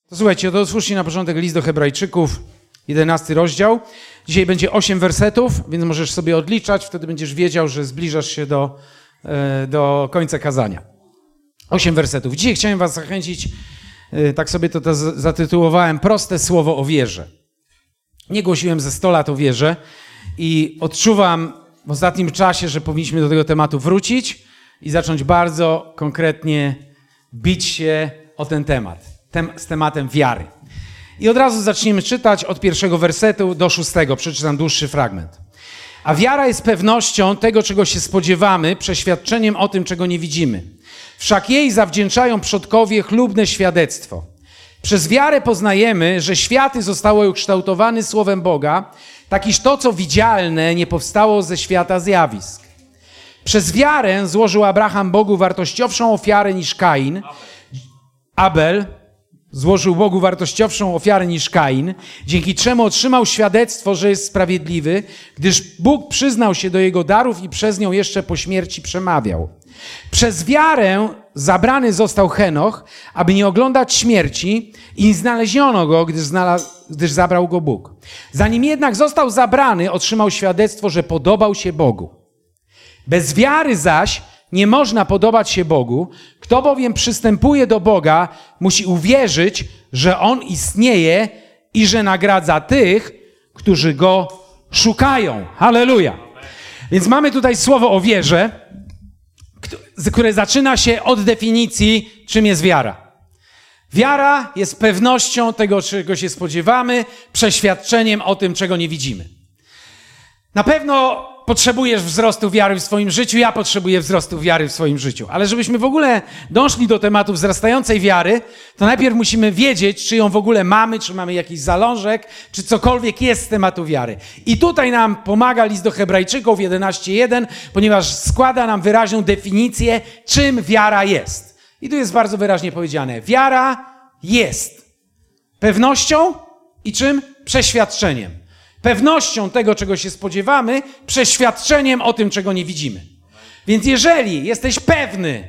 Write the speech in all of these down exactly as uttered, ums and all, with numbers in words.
To słuchajcie, to otwórzcie na początek list do Hebrajczyków, jedenasty rozdział. Dzisiaj będzie osiem wersetów, więc możesz sobie odliczać, wtedy będziesz wiedział, że zbliżasz się do, do końca kazania. Osiem wersetów. Dzisiaj chciałem was zachęcić, tak sobie to, to zatytułowałem, proste słowo o wierze. Nie głosiłem ze sto lat o wierze i odczuwam w ostatnim czasie, że powinniśmy do tego tematu wrócić i zacząć bardzo konkretnie bić się o ten temat. Tem, z tematem wiary. I od razu zaczniemy czytać od pierwszego wersetu do szóstego. Przeczytam dłuższy fragment. A wiara jest pewnością tego, czego się spodziewamy, przeświadczeniem o tym, czego nie widzimy. Wszak jej zawdzięczają przodkowie chlubne świadectwo. Przez wiarę poznajemy, że światy zostały ukształtowane słowem Boga, tak iż to, co widzialne, nie powstało ze świata zjawisk. Przez wiarę złożył Abraham Bogu wartościowszą ofiarę niż Kain. Abel złożył Bogu wartościowszą ofiarę niż Kain, dzięki czemu otrzymał świadectwo, że jest sprawiedliwy, gdyż Bóg przyznał się do jego darów i przez nią jeszcze po śmierci przemawiał. Przez wiarę zabrany został Henoch, aby nie oglądać śmierci i znaleziono go, gdyż, znalazł, gdyż zabrał go Bóg. Zanim jednak został zabrany, otrzymał świadectwo, że podobał się Bogu. Bez wiary zaś nie można podobać się Bogu. Kto bowiem przystępuje do Boga, musi uwierzyć, że On istnieje i że nagradza tych, którzy Go szukają. Halleluja. Więc mamy tutaj słowo o wierze, które zaczyna się od definicji, czym jest wiara. Wiara jest pewnością tego, czego się spodziewamy, przeświadczeniem o tym, czego nie widzimy. Na pewno potrzebujesz wzrostu wiary w swoim życiu, ja potrzebuję wzrostu wiary w swoim życiu. Ale żebyśmy w ogóle doszli do tematu wzrastającej wiary, to najpierw musimy wiedzieć, czy ją w ogóle mamy, czy mamy jakiś zalążek, czy cokolwiek jest z tematu wiary. I tutaj nam pomaga list do Hebrajczyków jedenaście jeden, ponieważ składa nam wyraźną definicję, czym wiara jest. I tu jest bardzo wyraźnie powiedziane. Wiara jest pewnością i czym? Przeświadczeniem. Pewnością tego, czego się spodziewamy, przeświadczeniem o tym, czego nie widzimy. Więc jeżeli jesteś pewny,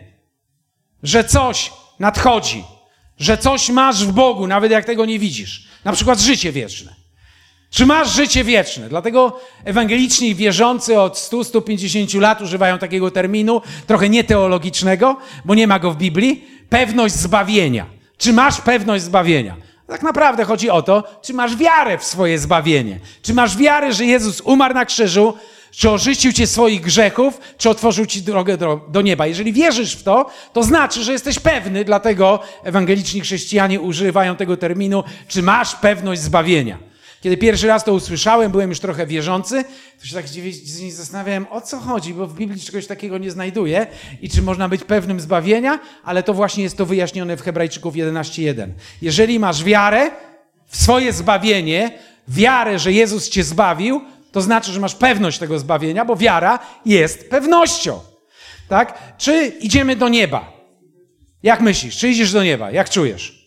że coś nadchodzi, że coś masz w Bogu, nawet jak tego nie widzisz, na przykład życie wieczne. Czy masz życie wieczne? Dlatego ewangeliczni wierzący od stu do stu pięćdziesięciu lat używają takiego terminu, trochę nieteologicznego, bo nie ma go w Biblii, pewność zbawienia. Czy masz pewność zbawienia? Tak naprawdę chodzi o to, czy masz wiarę w swoje zbawienie. Czy masz wiarę, że Jezus umarł na krzyżu, czy oczyścił cię z swoich grzechów, czy otworzył ci drogę do, do nieba. Jeżeli wierzysz w to, to znaczy, że jesteś pewny, dlatego ewangeliczni chrześcijanie używają tego terminu, czy masz pewność zbawienia. Kiedy pierwszy raz to usłyszałem, byłem już trochę wierzący, to się tak dziwnie zastanawiałem, o co chodzi, bo w Biblii czegoś takiego nie znajduję i czy można być pewnym zbawienia, ale to właśnie jest to wyjaśnione w Hebrajczyków jedenaście jeden. Jeżeli masz wiarę w swoje zbawienie, wiarę, że Jezus cię zbawił, to znaczy, że masz pewność tego zbawienia, bo wiara jest pewnością. Tak? Czy idziemy do nieba? Jak myślisz? Czy idziesz do nieba? Jak czujesz?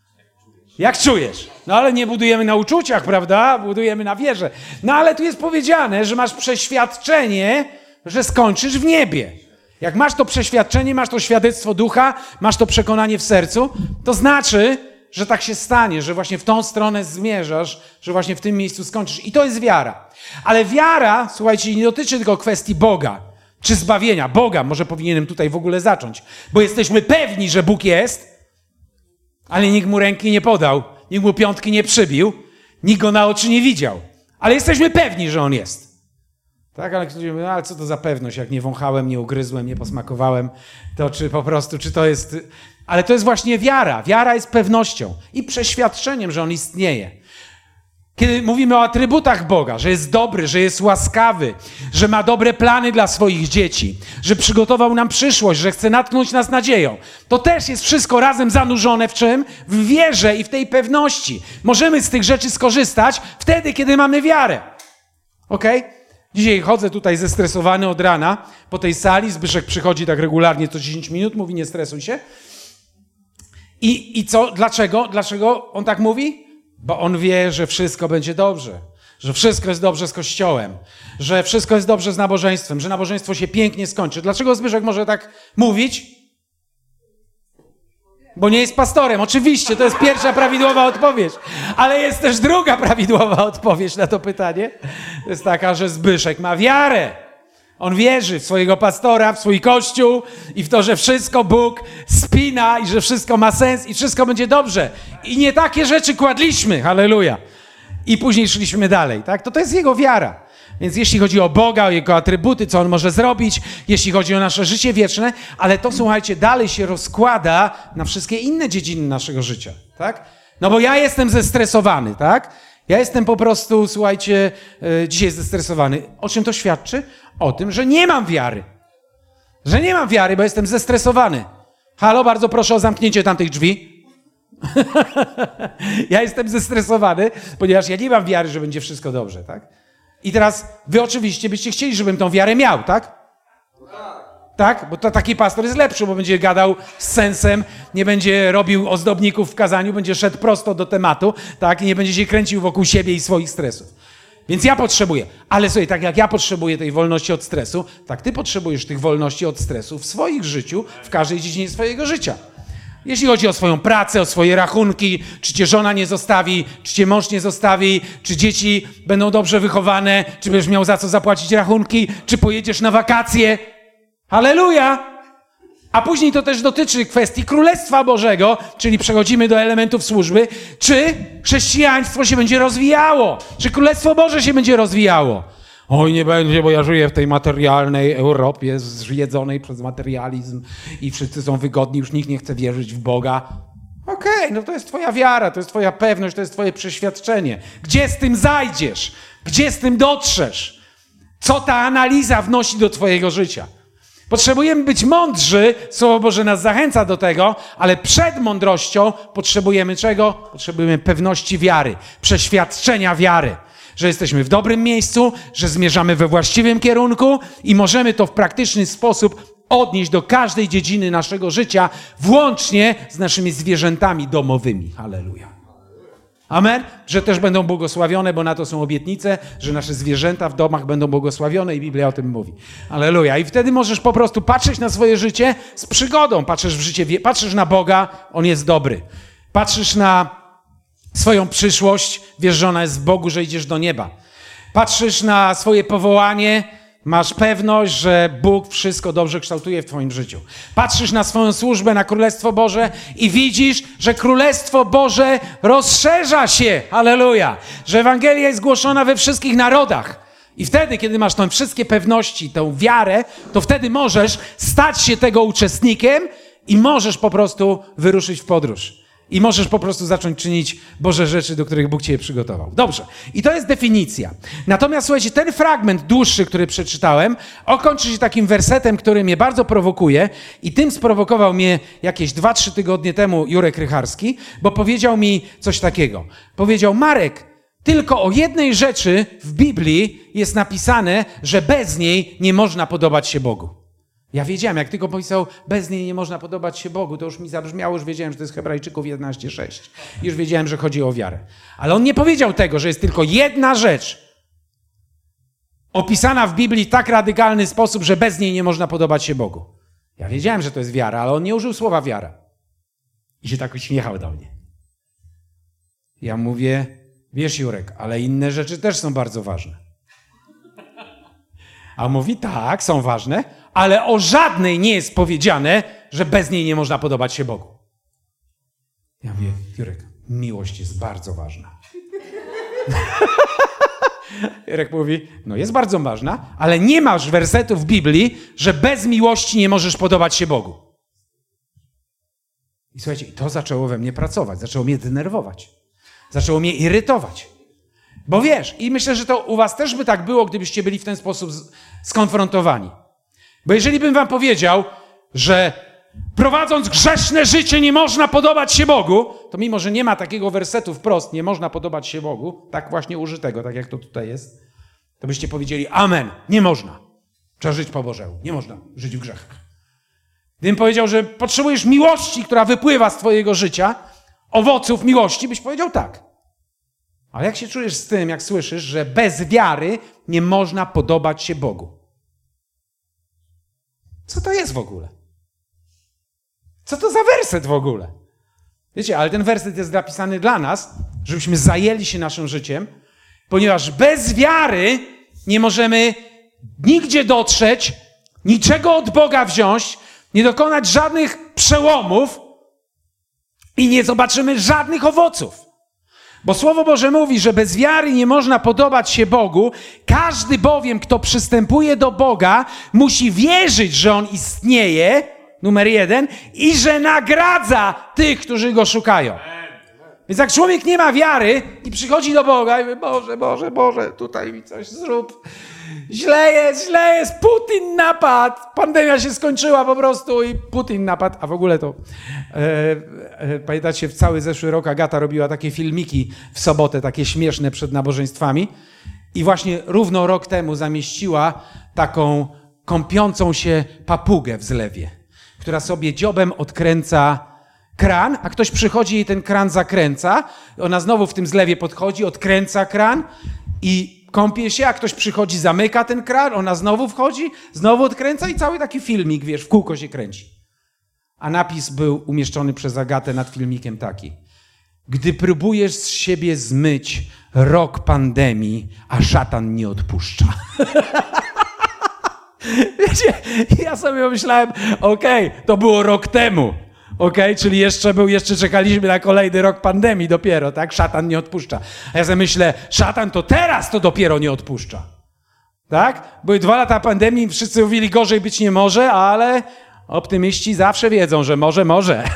Jak czujesz? No ale nie budujemy na uczuciach, prawda? Budujemy na wierze. No ale tu jest powiedziane, że masz przeświadczenie, że skończysz w niebie. Jak masz to przeświadczenie, masz to świadectwo ducha, masz to przekonanie w sercu, to znaczy, że tak się stanie, że właśnie w tą stronę zmierzasz, że właśnie w tym miejscu skończysz. I to jest wiara. Ale wiara, słuchajcie, nie dotyczy tylko kwestii Boga czy zbawienia. Boga może powinienem tutaj w ogóle zacząć, bo jesteśmy pewni, że Bóg jest, ale nikt mu ręki nie podał, nikt mu piątki nie przybił, nikt go na oczy nie widział. Ale jesteśmy pewni, że On jest. Tak, ale ktoś mówi, no ale co to za pewność, jak nie wąchałem, nie ugryzłem, nie posmakowałem, to czy po prostu, czy to jest... Ale to jest właśnie wiara. Wiara jest pewnością i przeświadczeniem, że On istnieje. Kiedy mówimy o atrybutach Boga, że jest dobry, że jest łaskawy, że ma dobre plany dla swoich dzieci, że przygotował nam przyszłość, że chce natknąć nas nadzieją, to też jest wszystko razem zanurzone w czym? W wierze i w tej pewności. Możemy z tych rzeczy skorzystać wtedy, kiedy mamy wiarę. Okej? Okay? Dzisiaj chodzę tutaj zestresowany od rana po tej sali. Zbyszek przychodzi tak regularnie co dziesięć minut, mówi nie stresuj się. I, i co? Dlaczego? Dlaczego on tak mówi? Bo on wie, że wszystko będzie dobrze, że wszystko jest dobrze z Kościołem, że wszystko jest dobrze z nabożeństwem, że nabożeństwo się pięknie skończy. Dlaczego Zbyszek może tak mówić? Bo nie jest pastorem. Oczywiście, to jest pierwsza prawidłowa odpowiedź. Ale jest też druga prawidłowa odpowiedź na to pytanie. To jest taka, że Zbyszek ma wiarę. On wierzy w swojego pastora, w swój kościół i w to, że wszystko Bóg spina i że wszystko ma sens i wszystko będzie dobrze. I nie takie rzeczy kładliśmy. Halleluja. I później szliśmy dalej. Tak? To to jest jego wiara. Więc jeśli chodzi o Boga, o Jego atrybuty, co On może zrobić, jeśli chodzi o nasze życie wieczne, ale to, słuchajcie, dalej się rozkłada na wszystkie inne dziedziny naszego życia, tak? No bo ja jestem zestresowany, tak? Ja jestem po prostu, słuchajcie, yy, dzisiaj zestresowany. O czym to świadczy? O tym, że nie mam wiary. Że nie mam wiary, bo jestem zestresowany. Halo, bardzo proszę o zamknięcie tamtych drzwi. Ja jestem zestresowany, ponieważ ja nie mam wiary, że będzie wszystko dobrze, tak? I teraz wy oczywiście byście chcieli, żebym tą wiarę miał, tak? Tak? Bo to taki pastor jest lepszy, bo będzie gadał z sensem, nie będzie robił ozdobników w kazaniu, będzie szedł prosto do tematu, tak? I nie będzie się kręcił wokół siebie i swoich stresów. Więc ja potrzebuję. Ale słuchaj, tak jak ja potrzebuję tej wolności od stresu, tak ty potrzebujesz tych wolności od stresu w swoim życiu, w każdej dziedzinie swojego życia. Jeśli chodzi o swoją pracę, o swoje rachunki, czy cię żona nie zostawi, czy cię mąż nie zostawi, czy dzieci będą dobrze wychowane, czy będziesz miał za co zapłacić rachunki, czy pojedziesz na wakacje. Halleluja! A później to też dotyczy kwestii Królestwa Bożego, czyli przechodzimy do elementów służby, czy chrześcijaństwo się będzie rozwijało, czy Królestwo Boże się będzie rozwijało. Oj, nie będzie, bo ja żyję w tej materialnej Europie zjedzonej przez materializm i wszyscy są wygodni, już nikt nie chce wierzyć w Boga. Okej, okay, no to jest twoja wiara, to jest twoja pewność, to jest twoje przeświadczenie. Gdzie z tym zajdziesz? Gdzie z tym dotrzesz? Co ta analiza wnosi do twojego życia? Potrzebujemy być mądrzy, Słowo Boże nas zachęca do tego, ale przed mądrością potrzebujemy czego? Potrzebujemy pewności wiary, przeświadczenia wiary. Że jesteśmy w dobrym miejscu, że zmierzamy we właściwym kierunku i możemy to w praktyczny sposób odnieść do każdej dziedziny naszego życia, włącznie z naszymi zwierzętami domowymi. Halleluja. Amen? Że też będą błogosławione, bo na to są obietnice, że nasze zwierzęta w domach będą błogosławione i Biblia o tym mówi. Halleluja. I wtedy możesz po prostu patrzeć na swoje życie z przygodą. Patrzysz w życie, patrzysz na Boga, On jest dobry. Patrzysz na swoją przyszłość, wiesz, że ona jest w Bogu, że idziesz do nieba. Patrzysz na swoje powołanie, masz pewność, że Bóg wszystko dobrze kształtuje w twoim życiu. Patrzysz na swoją służbę, na Królestwo Boże i widzisz, że Królestwo Boże rozszerza się. Halleluja! Że Ewangelia jest głoszona we wszystkich narodach. I wtedy, kiedy masz te wszystkie pewności, tę wiarę, to wtedy możesz stać się tego uczestnikiem i możesz po prostu wyruszyć w podróż. I możesz po prostu zacząć czynić Boże rzeczy, do których Bóg cię przygotował. Dobrze. I to jest definicja. Natomiast słuchajcie, ten fragment dłuższy, który przeczytałem, okończy się takim wersetem, który mnie bardzo prowokuje i tym sprowokował mnie jakieś dwa, trzy tygodnie temu Jurek Rycharski, bo powiedział mi coś takiego. Powiedział: Marek, tylko o jednej rzeczy w Biblii jest napisane, że bez niej nie można podobać się Bogu. Ja wiedziałem, jak tylko powiedział, bez niej nie można podobać się Bogu, to już mi zabrzmiało, już wiedziałem, że to jest Hebrajczyków jedenaście sześć. Już wiedziałem, że chodzi o wiarę. Ale on nie powiedział tego, że jest tylko jedna rzecz opisana w Biblii w tak radykalny sposób, że bez niej nie można podobać się Bogu. Ja wiedziałem, że to jest wiara, ale on nie użył słowa wiara. I się tak uśmiechał do mnie. Ja mówię: wiesz, Jurek, ale inne rzeczy też są bardzo ważne. A on mówi: tak, są ważne, ale o żadnej nie jest powiedziane, że bez niej nie można podobać się Bogu. Ja mówię: Jurek, miłość jest bardzo ważna. Jurek mówi: no jest bardzo ważna, ale nie masz wersetu w Biblii, że bez miłości nie możesz podobać się Bogu. I słuchajcie, to zaczęło we mnie pracować, zaczęło mnie denerwować, zaczęło mnie irytować. Bo wiesz, i myślę, że to u was też by tak było, gdybyście byli w ten sposób skonfrontowani. Bo jeżeli bym wam powiedział, że prowadząc grzeszne życie nie można podobać się Bogu, to mimo, że nie ma takiego wersetu wprost, nie można podobać się Bogu, tak właśnie użytego, tak jak to tutaj jest, to byście powiedzieli: amen, nie można. Trzeba żyć po Bożemu, nie można żyć w grzechach. Gdybym powiedział, że potrzebujesz miłości, która wypływa z twojego życia, owoców miłości, byś powiedział tak. Ale jak się czujesz z tym, jak słyszysz, że bez wiary nie można podobać się Bogu? Co to jest w ogóle? Co to za werset w ogóle? Wiecie, ale ten werset jest napisany dla nas, żebyśmy zajęli się naszym życiem, ponieważ bez wiary nie możemy nigdzie dotrzeć, niczego od Boga wziąć, nie dokonać żadnych przełomów i nie zobaczymy żadnych owoców. Bo Słowo Boże mówi, że bez wiary nie można podobać się Bogu. Każdy bowiem, kto przystępuje do Boga, musi wierzyć, że On istnieje, numer jeden, i że nagradza tych, którzy Go szukają. Więc jak człowiek nie ma wiary i przychodzi do Boga i mówi, Boże, Boże, Boże, tutaj mi coś zrób. Źle jest, źle jest, Putin napadł, pandemia się skończyła po prostu i Putin napadł. A w ogóle to, e, e, pamiętacie, w cały zeszły rok Agata robiła takie filmiki w sobotę, takie śmieszne przed nabożeństwami i właśnie równo rok temu zamieściła taką kąpiącą się papugę w zlewie, która sobie dziobem odkręca kran, a ktoś przychodzi i ten kran zakręca. Ona znowu w tym zlewie podchodzi, odkręca kran i kąpie się, a ktoś przychodzi, zamyka ten kran, ona znowu wchodzi, znowu odkręca i cały taki filmik, wiesz, w kółko się kręci. A napis był umieszczony przez Agatę nad filmikiem taki. Gdy próbujesz z siebie zmyć rok pandemii, a szatan nie odpuszcza. Wiecie, ja sobie pomyślałem, okej, okay, to było rok temu. Okej, okay? Czyli jeszcze był, jeszcze czekaliśmy na kolejny rok pandemii dopiero, tak? Szatan nie odpuszcza. A ja sobie myślę, szatan to teraz to dopiero nie odpuszcza. Tak? Były dwa lata pandemii, wszyscy mówili, gorzej być nie może, ale optymiści zawsze wiedzą, że może, może.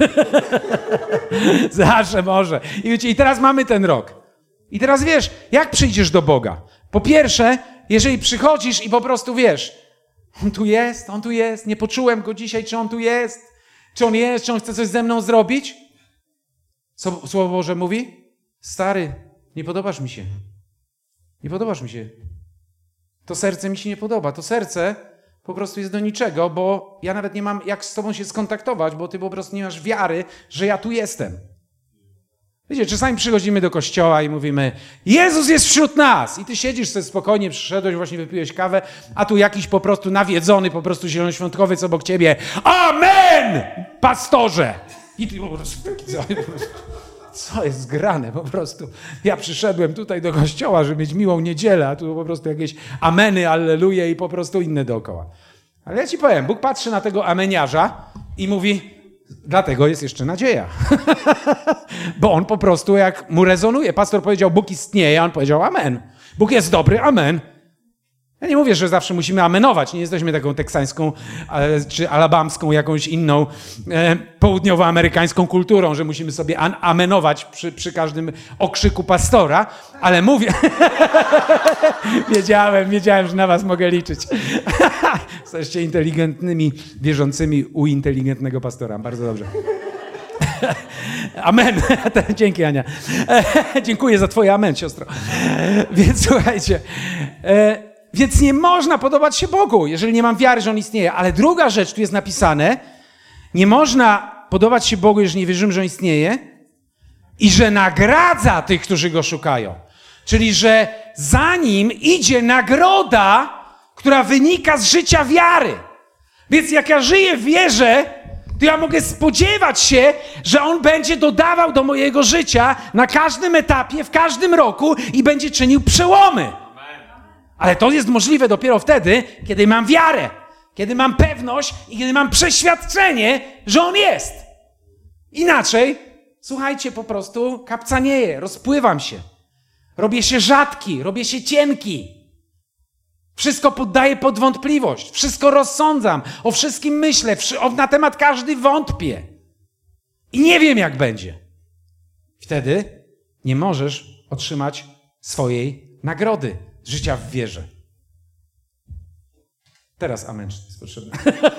Zawsze może. I wiecie, i teraz mamy ten rok. I teraz wiesz, jak przyjdziesz do Boga? Po pierwsze, jeżeli przychodzisz i po prostu wiesz, on tu jest, on tu jest, nie poczułem go dzisiaj, czy on tu jest, czy on jest, czy on chce coś ze mną zrobić? Co Słowo Boże mówi? Stary, nie podobasz mi się. Nie podobasz mi się. To serce mi się nie podoba. To serce po prostu jest do niczego, bo ja nawet nie mam jak z tobą się skontaktować, bo ty po prostu nie masz wiary, że ja tu jestem. Wiecie, czasami przychodzimy do kościoła i mówimy, Jezus jest wśród nas. I ty siedzisz sobie spokojnie, przyszedłeś, właśnie wypiłeś kawę, a tu jakiś po prostu nawiedzony, po prostu zielonoświątkowiec obok ciebie. Amen! Pastorze! I ty po prostu, co jest zgrane po prostu? Ja przyszedłem tutaj do kościoła, żeby mieć miłą niedzielę, a tu po prostu jakieś ameny, alleluje i po prostu inne dookoła. Ale ja ci powiem, Bóg patrzy na tego ameniarza i mówi, dlatego jest jeszcze nadzieja. Bo on po prostu jak mu rezonuje. Pastor powiedział, Bóg istnieje, a on powiedział amen. Bóg jest dobry, amen. Ja nie mówię, że zawsze musimy amenować. Nie jesteśmy taką teksańską e, czy alabamską, jakąś inną e, południowoamerykańską kulturą, że musimy sobie an- amenować przy, przy każdym okrzyku pastora, ale mówię... wiedziałem, wiedziałem, że na was mogę liczyć. Jesteście inteligentnymi, wierzącymi u inteligentnego pastora. Bardzo dobrze. Amen. Dzięki, Ania. Dziękuję za twoje amen, siostro. Więc słuchajcie... E, Więc nie można podobać się Bogu, jeżeli nie mam wiary, że On istnieje. Ale druga rzecz, tu jest napisane, nie można podobać się Bogu, jeżeli nie wierzymy, że On istnieje i że nagradza tych, którzy Go szukają. Czyli, że za Nim idzie nagroda, która wynika z życia wiary. Więc jak ja żyję w wierze, to ja mogę spodziewać się, że On będzie dodawał do mojego życia na każdym etapie, w każdym roku i będzie czynił przełomy. Ale to jest możliwe dopiero wtedy, kiedy mam wiarę, kiedy mam pewność i kiedy mam przeświadczenie, że On jest. Inaczej, słuchajcie, po prostu kapcanieję, rozpływam się. Robię się rzadki, robię się cienki. Wszystko poddaję pod wątpliwość, wszystko rozsądzam, o wszystkim myślę, na temat każdy wątpię. I nie wiem, jak będzie. Wtedy nie możesz otrzymać swojej nagrody. Życia w wierze. Teraz amen, czy to jest potrzebne.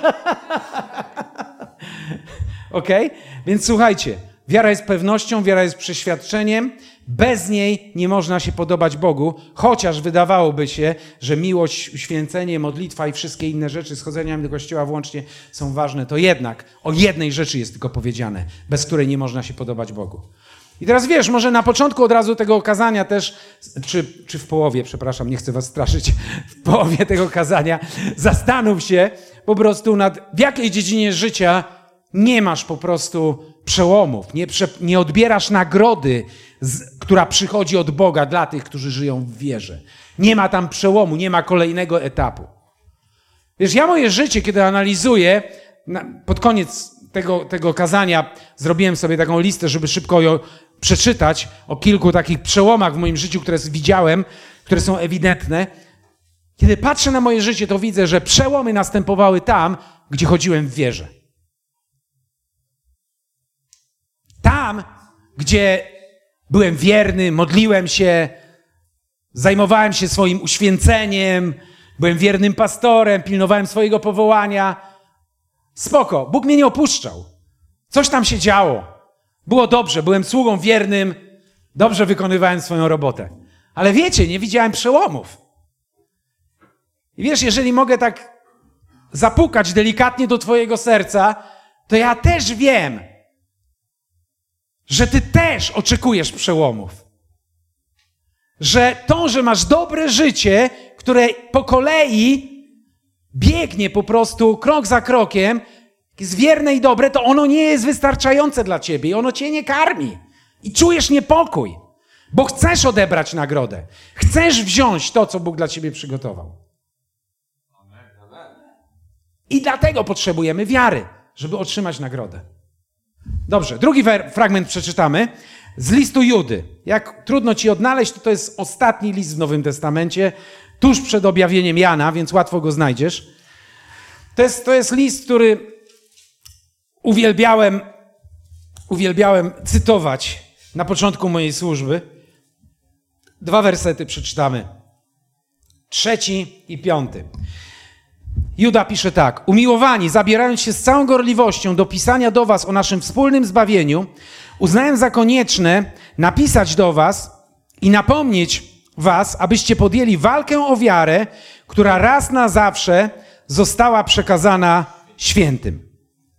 Okej? Okay? Więc słuchajcie, wiara jest pewnością, wiara jest przeświadczeniem. Bez niej nie można się podobać Bogu, chociaż wydawałoby się, że miłość, uświęcenie, modlitwa i wszystkie inne rzeczy, schodzenia do kościoła włącznie są ważne. To jednak o jednej rzeczy jest tylko powiedziane, bez której nie można się podobać Bogu. I teraz wiesz, może na początku od razu tego kazania też, czy, czy w połowie, przepraszam, nie chcę was straszyć, w połowie tego kazania zastanów się po prostu nad, w jakiej dziedzinie życia nie masz po prostu przełomów, nie, prze, nie odbierasz nagrody, z, która przychodzi od Boga dla tych, którzy żyją w wierze. Nie ma tam przełomu, nie ma kolejnego etapu. Wiesz, ja moje życie, kiedy analizuję, na, pod koniec tego, tego kazania zrobiłem sobie taką listę, żeby szybko ją przeczytać, o kilku takich przełomach w moim życiu, które widziałem, które są ewidentne. Kiedy patrzę na moje życie, to widzę, że przełomy następowały tam, gdzie chodziłem w wierze. Tam, gdzie byłem wierny, modliłem się, zajmowałem się swoim uświęceniem, byłem wiernym pastorem, pilnowałem swojego powołania. Spoko, Bóg mnie nie opuszczał. Coś tam się działo. Było dobrze, byłem sługą wiernym, dobrze wykonywałem swoją robotę. Ale wiecie, nie widziałem przełomów. I wiesz, jeżeli mogę tak zapukać delikatnie do twojego serca, to ja też wiem, że ty też oczekujesz przełomów. Że to, że masz dobre życie, które po kolei biegnie po prostu krok za krokiem, jest wierne i dobre, to ono nie jest wystarczające dla ciebie i ono cię nie karmi. I czujesz niepokój, bo chcesz odebrać nagrodę. Chcesz wziąć to, co Bóg dla ciebie przygotował. I dlatego potrzebujemy wiary, żeby otrzymać nagrodę. Dobrze, drugi fragment przeczytamy z listu Judy. Jak trudno ci odnaleźć, to to jest ostatni list w Nowym Testamencie, tuż przed objawieniem Jana, więc łatwo go znajdziesz. To jest, to jest list, który uwielbiałem, uwielbiałem cytować na początku mojej służby. Dwa wersety przeczytamy. Trzeci i piąty. Juda pisze tak. Umiłowani, zabierając się z całą gorliwością do pisania do was o naszym wspólnym zbawieniu, uznałem za konieczne napisać do was i napomnieć was, abyście podjęli walkę o wiarę, która raz na zawsze została przekazana świętym.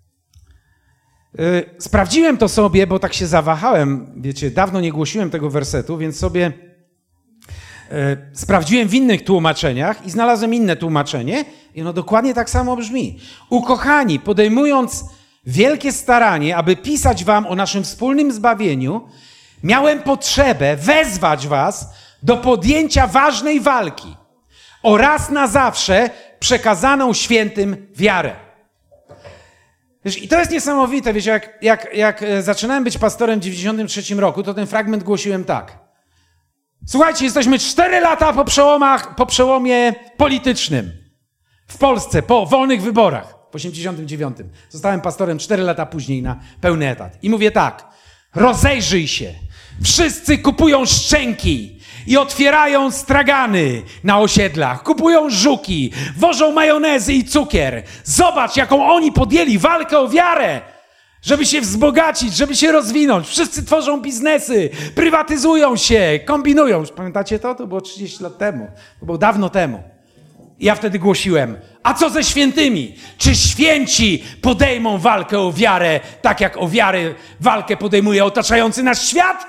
Yy, sprawdziłem to sobie, bo tak się zawahałem, wiecie, dawno nie głosiłem tego wersetu, więc sobie yy, sprawdziłem w innych tłumaczeniach i znalazłem inne tłumaczenie i ono dokładnie tak samo brzmi. Ukochani, podejmując wielkie staranie, aby pisać wam o naszym wspólnym zbawieniu, miałem potrzebę wezwać was do podjęcia ważnej walki o raz na zawsze przekazaną świętym wiarę. Wiesz, i to jest niesamowite, wiecie, jak, jak, jak zaczynałem być pastorem w dziewięćdziesiątym trzecim roku, to ten fragment głosiłem tak. Słuchajcie, jesteśmy cztery lata po przełomach, po przełomie politycznym w Polsce, po wolnych wyborach w osiemdziesiątym dziewiątym. Zostałem pastorem cztery lata później na pełny etat. I mówię tak, rozejrzyj się. Wszyscy kupują szczęki i otwierają stragany na osiedlach, kupują żuki, wożą majonezy i cukier. Zobacz, jaką oni podjęli walkę o wiarę, żeby się wzbogacić, żeby się rozwinąć. Wszyscy tworzą biznesy, prywatyzują się, kombinują. Pamiętacie to? To było trzydzieści lat temu. To było dawno temu. I ja wtedy głosiłem, a co ze świętymi? Czy święci podejmą walkę o wiarę, tak jak o wiarę walkę podejmuje otaczający nas świat?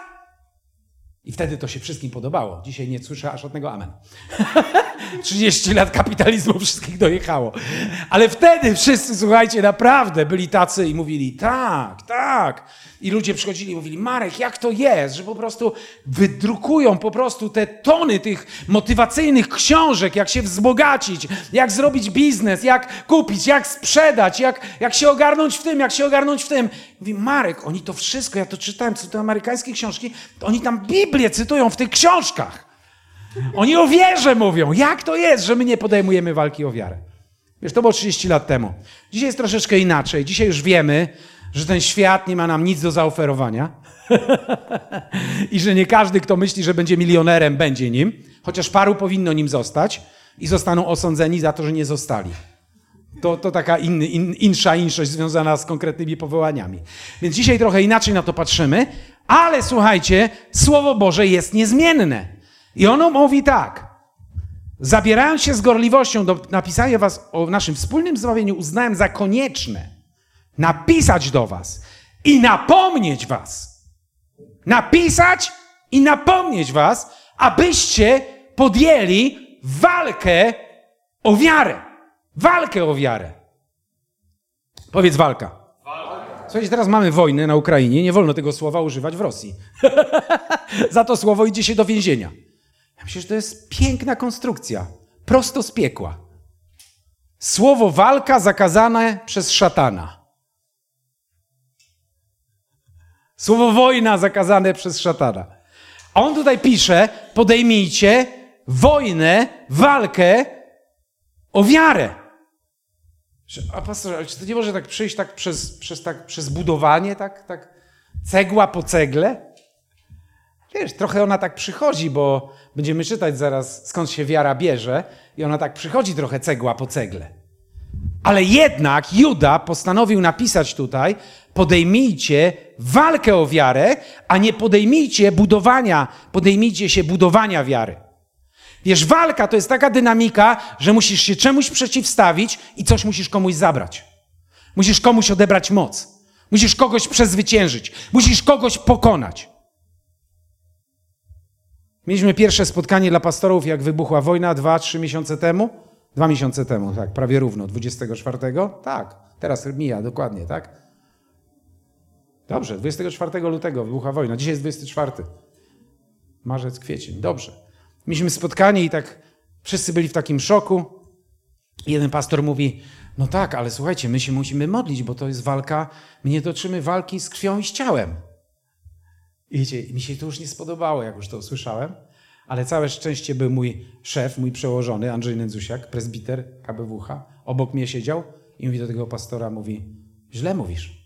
I wtedy to się wszystkim podobało. Dzisiaj nie słyszę aż żadnego amen. trzydzieści lat kapitalizmu wszystkich dojechało. Ale wtedy wszyscy, słuchajcie, naprawdę byli tacy i mówili tak, tak. I ludzie przychodzili i mówili, Marek, jak to jest, że po prostu wydrukują po prostu te tony tych motywacyjnych książek, jak się wzbogacić, jak zrobić biznes, jak kupić, jak sprzedać, jak, jak się ogarnąć w tym, jak się ogarnąć w tym. Mówi, Marek, oni to wszystko, ja to czytałem, co te amerykańskie książki, to oni tam Biblię cytują w tych książkach. Oni o wierze mówią. Jak to jest, że my nie podejmujemy walki o wiarę? Wiesz, to było trzydzieści lat temu. Dzisiaj jest troszeczkę inaczej. Dzisiaj już wiemy, że ten świat nie ma nam nic do zaoferowania i że nie każdy, kto myśli, że będzie milionerem, będzie nim, chociaż paru powinno nim zostać i zostaną osądzeni za to, że nie zostali. To, to taka inny, in, insza inszość związana z konkretnymi powołaniami. Więc dzisiaj trochę inaczej na to patrzymy, ale słuchajcie, Słowo Boże jest niezmienne. I ono mówi tak. Zabierając się z gorliwością do napisania was o naszym wspólnym zbawieniu, uznałem za konieczne napisać do was i napomnieć was. Napisać i napomnieć was, abyście podjęli walkę o wiarę. Walkę o wiarę. Powiedz walka. Walka. Słuchajcie, teraz mamy wojnę na Ukrainie, nie wolno tego słowa używać w Rosji. Za to słowo idzie się do więzienia. Ja myślę, że to jest piękna konstrukcja, prosto z piekła. Słowo walka zakazane przez szatana. Słowo wojna zakazane przez szatana. A on tutaj pisze, podejmijcie wojnę, walkę o wiarę. A pastor, czy to nie może tak przyjść tak przez, przez, tak, przez budowanie, tak, tak cegła po cegle? Wiesz, trochę ona tak przychodzi, bo będziemy czytać zaraz, skąd się wiara bierze i ona tak przychodzi trochę cegła po cegle. Ale jednak Juda postanowił napisać tutaj, podejmijcie walkę o wiarę, a nie podejmijcie budowania, podejmijcie się budowania wiary. Wiesz, walka to jest taka dynamika, że musisz się czemuś przeciwstawić i coś musisz komuś zabrać. Musisz komuś odebrać moc. Musisz kogoś przezwyciężyć. Musisz kogoś pokonać. Mieliśmy pierwsze spotkanie dla pastorów, jak wybuchła wojna, dwa, trzy miesiące temu. Dwa miesiące temu, tak, prawie równo, dwudziestego czwartego. Tak, teraz mija, dokładnie, tak? Dobrze, dwudziestego czwartego lutego wybuchła wojna. Dzisiaj jest dwudziesty czwarty. Marzec, kwiecień, dobrze. Mieliśmy spotkanie i tak wszyscy byli w takim szoku. I jeden pastor mówi, no tak, ale słuchajcie, my się musimy modlić, bo to jest walka, my nie toczymy walki z krwią i z ciałem. I wiecie, mi się to już nie spodobało, jak już to usłyszałem, ale całe szczęście był mój szef, mój przełożony, Andrzej Nędzusiak, prezbiter K B W H, obok mnie siedział i mówi do tego pastora, mówi, źle mówisz.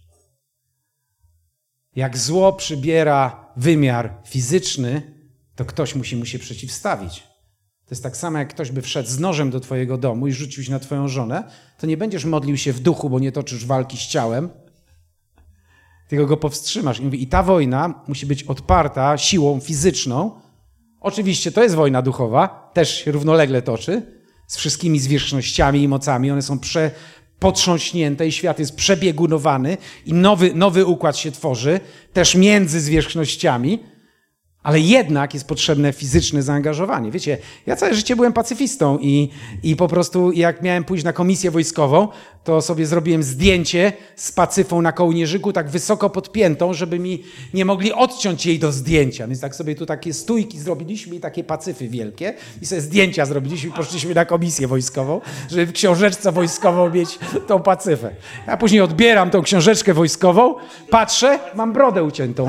Jak zło przybiera wymiar fizyczny, to ktoś musi mu się przeciwstawić. To jest tak samo, jak ktoś by wszedł z nożem do twojego domu i rzucił się na twoją żonę, to nie będziesz modlił się w duchu, bo nie toczysz walki z ciałem, tylko go powstrzymasz. I mówi, i ta wojna musi być odparta siłą fizyczną. Oczywiście to jest wojna duchowa, też się równolegle toczy, z wszystkimi zwierzchnościami i mocami. One są prze, potrząśnięte i świat jest przebiegunowany i nowy, nowy układ się tworzy, też między zwierzchnościami. Ale jednak jest potrzebne fizyczne zaangażowanie. Wiecie, ja całe życie byłem pacyfistą i, i po prostu jak miałem pójść na komisję wojskową, to sobie zrobiłem zdjęcie z pacyfą na kołnierzyku tak wysoko podpiętą, żeby mi nie mogli odciąć jej do zdjęcia. Więc tak sobie tu takie stójki zrobiliśmy i takie pacyfy wielkie i sobie zdjęcia zrobiliśmy i poszliśmy na komisję wojskową, żeby w książeczce wojskową mieć tą pacyfę. Ja później odbieram tą książeczkę wojskową, patrzę, mam brodę uciętą.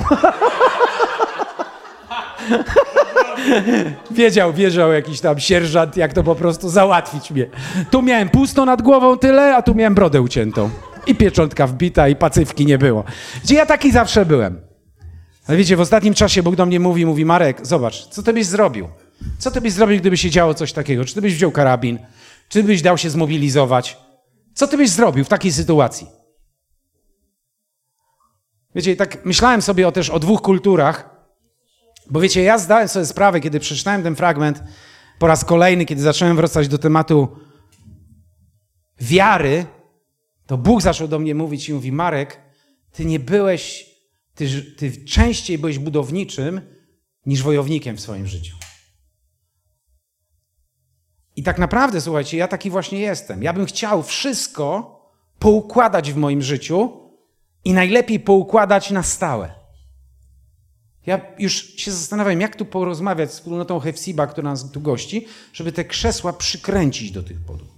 Wiedział, wiedział jakiś tam sierżant, jak to po prostu załatwić mnie. Tu miałem pusto nad głową tyle, a tu miałem brodę uciętą. I pieczątka wbita, i pacywki nie było. Gdzie ja taki zawsze byłem. Ale wiecie, w ostatnim czasie Bóg do mnie mówi, mówi, Marek, zobacz, co ty byś zrobił? Co ty byś zrobił, gdyby się działo coś takiego? Czy ty byś wziął karabin? Czy byś dał się zmobilizować? Co ty byś zrobił w takiej sytuacji? Wiecie, tak myślałem sobie o, też o dwóch kulturach. Bo wiecie, ja zdałem sobie sprawę, kiedy przeczytałem ten fragment po raz kolejny, kiedy zacząłem wracać do tematu wiary, to Bóg zaczął do mnie mówić i mówi, Marek, ty nie byłeś, ty, ty częściej byłeś budowniczym niż wojownikiem w swoim życiu. I tak naprawdę, słuchajcie, ja taki właśnie jestem. Ja bym chciał wszystko poukładać w moim życiu i najlepiej poukładać na stałe. Ja już się zastanawiam, jak tu porozmawiać z wspólnotą Hefsiba, która nas tu gości, żeby te krzesła przykręcić do tych podłóg.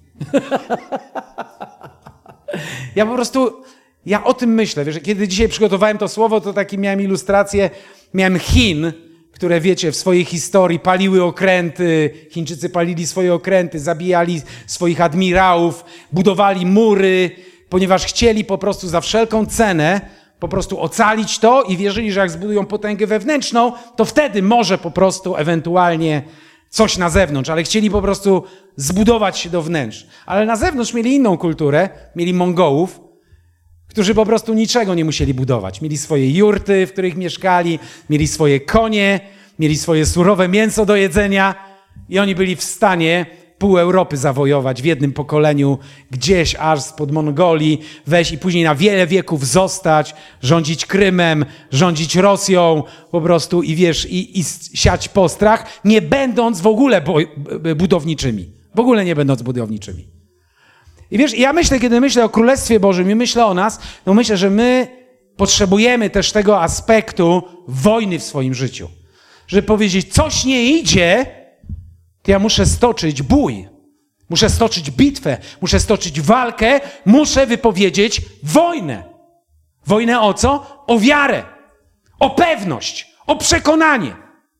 Ja po prostu, ja o tym myślę. Wiesz, kiedy dzisiaj przygotowałem to słowo, to takie miałem ilustrację, miałem Chin, które wiecie, w swojej historii paliły okręty, Chińczycy palili swoje okręty, zabijali swoich admirałów, budowali mury, ponieważ chcieli po prostu za wszelką cenę po prostu ocalić to i wierzyli, że jak zbudują potęgę wewnętrzną, to wtedy może po prostu ewentualnie coś na zewnątrz, ale chcieli po prostu zbudować się do wnętrz. Ale na zewnątrz mieli inną kulturę, mieli Mongołów, którzy po prostu niczego nie musieli budować. Mieli swoje jurty, w których mieszkali, mieli swoje konie, mieli swoje surowe mięso do jedzenia i oni byli w stanie pół Europy zawojować w jednym pokoleniu, gdzieś aż spod Mongolii, wejść i później na wiele wieków zostać, rządzić Krymem, rządzić Rosją po prostu i wiesz, i, i siać postrach, nie będąc w ogóle bo, budowniczymi. W ogóle nie będąc budowniczymi. I wiesz, ja myślę, kiedy myślę o Królestwie Bożym i myślę o nas, to myślę, że my potrzebujemy też tego aspektu wojny w swoim życiu. Żeby powiedzieć, coś nie idzie, to ja muszę stoczyć bój. Muszę stoczyć bitwę, muszę stoczyć walkę, muszę wypowiedzieć wojnę. Wojnę o co? O wiarę, o pewność, o przekonanie.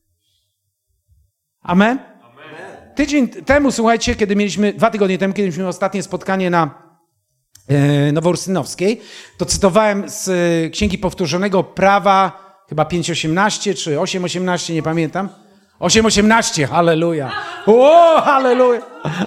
Amen? Amen. Tydzień temu, słuchajcie, kiedy mieliśmy, dwa tygodnie temu, kiedy mieliśmy ostatnie spotkanie na e, Nowourstynowskiej, to cytowałem z e, Księgi Powtórzonego Prawa, chyba pięć osiemnaście czy osiem osiemnaście, nie pamiętam. osiem osiemnaście, halleluja. O, halleluja.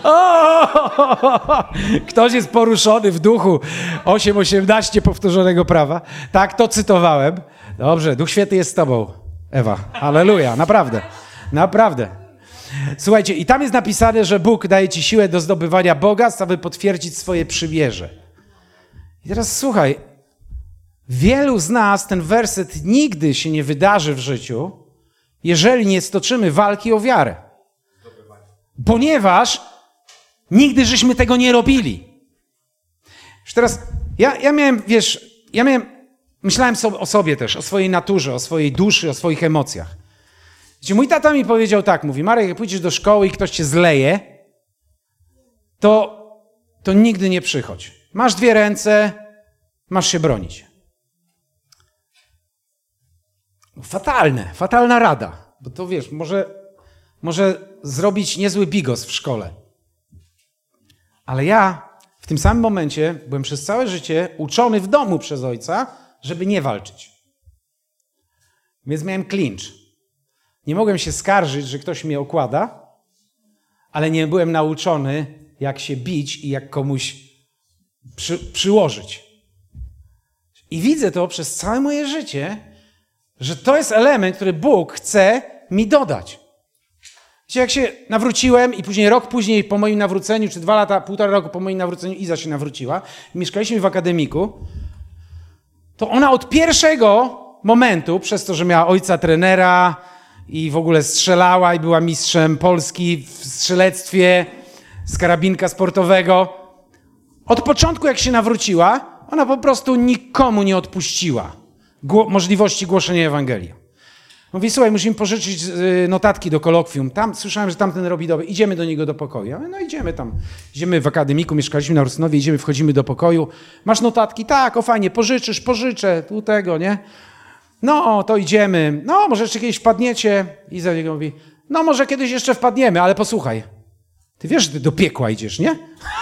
O, ktoś jest poruszony w duchu. osiem osiemnaście powtórzonego prawa. Tak, to cytowałem. Dobrze, Duch Święty jest z tobą, Ewa. Halleluja, naprawdę. Naprawdę. Słuchajcie, i tam jest napisane, że Bóg daje ci siłę do zdobywania bogactw, aby potwierdzić swoje przymierze. I teraz słuchaj, wielu z nas ten werset nigdy się nie wydarzy w życiu, jeżeli nie stoczymy walki o wiarę. Ponieważ nigdy żeśmy tego nie robili. Już teraz, ja, ja miałem, wiesz, ja miałem, myślałem so, o sobie też, o swojej naturze, o swojej duszy, o swoich emocjach. Gdzie mój tata mi powiedział tak, mówi, Marek, jak pójdziesz do szkoły i ktoś cię zleje, to, to nigdy nie przychodź. Masz dwie ręce, masz się bronić. Fatalne, fatalna rada, bo to wiesz, może, może zrobić niezły bigos w szkole. Ale ja w tym samym momencie byłem przez całe życie uczony w domu przez ojca, żeby nie walczyć. Więc miałem klincz. Nie mogłem się skarżyć, że ktoś mnie okłada, ale nie byłem nauczony, jak się bić i jak komuś przy, przyłożyć. I widzę to przez całe moje życie, że to jest element, który Bóg chce mi dodać. Wiecie, jak się nawróciłem i później rok później po moim nawróceniu, czy dwa lata, półtora roku po moim nawróceniu Iza się nawróciła i mieszkaliśmy w akademiku, to ona od pierwszego momentu, przez to, że miała ojca trenera i w ogóle strzelała i była mistrzem Polski w strzelectwie z karabinka sportowego, od początku jak się nawróciła, ona po prostu nikomu nie odpuściła Gło- możliwości głoszenia Ewangelii. Mówi, słuchaj, musimy pożyczyć y, notatki do kolokwium. Tam słyszałem, że tamten robi dobre. Idziemy do niego do pokoju. Ja mówię, no idziemy tam. Idziemy w akademiku, mieszkaliśmy na Ursynowie, idziemy, wchodzimy do pokoju. Masz notatki? Tak, o fajnie, pożyczysz, pożyczę, tu tego, nie? No, to idziemy. No, może jeszcze kiedyś wpadniecie. I za niego mówi, no może kiedyś jeszcze wpadniemy, ale posłuchaj. Ty wiesz, że ty do piekła idziesz, nie?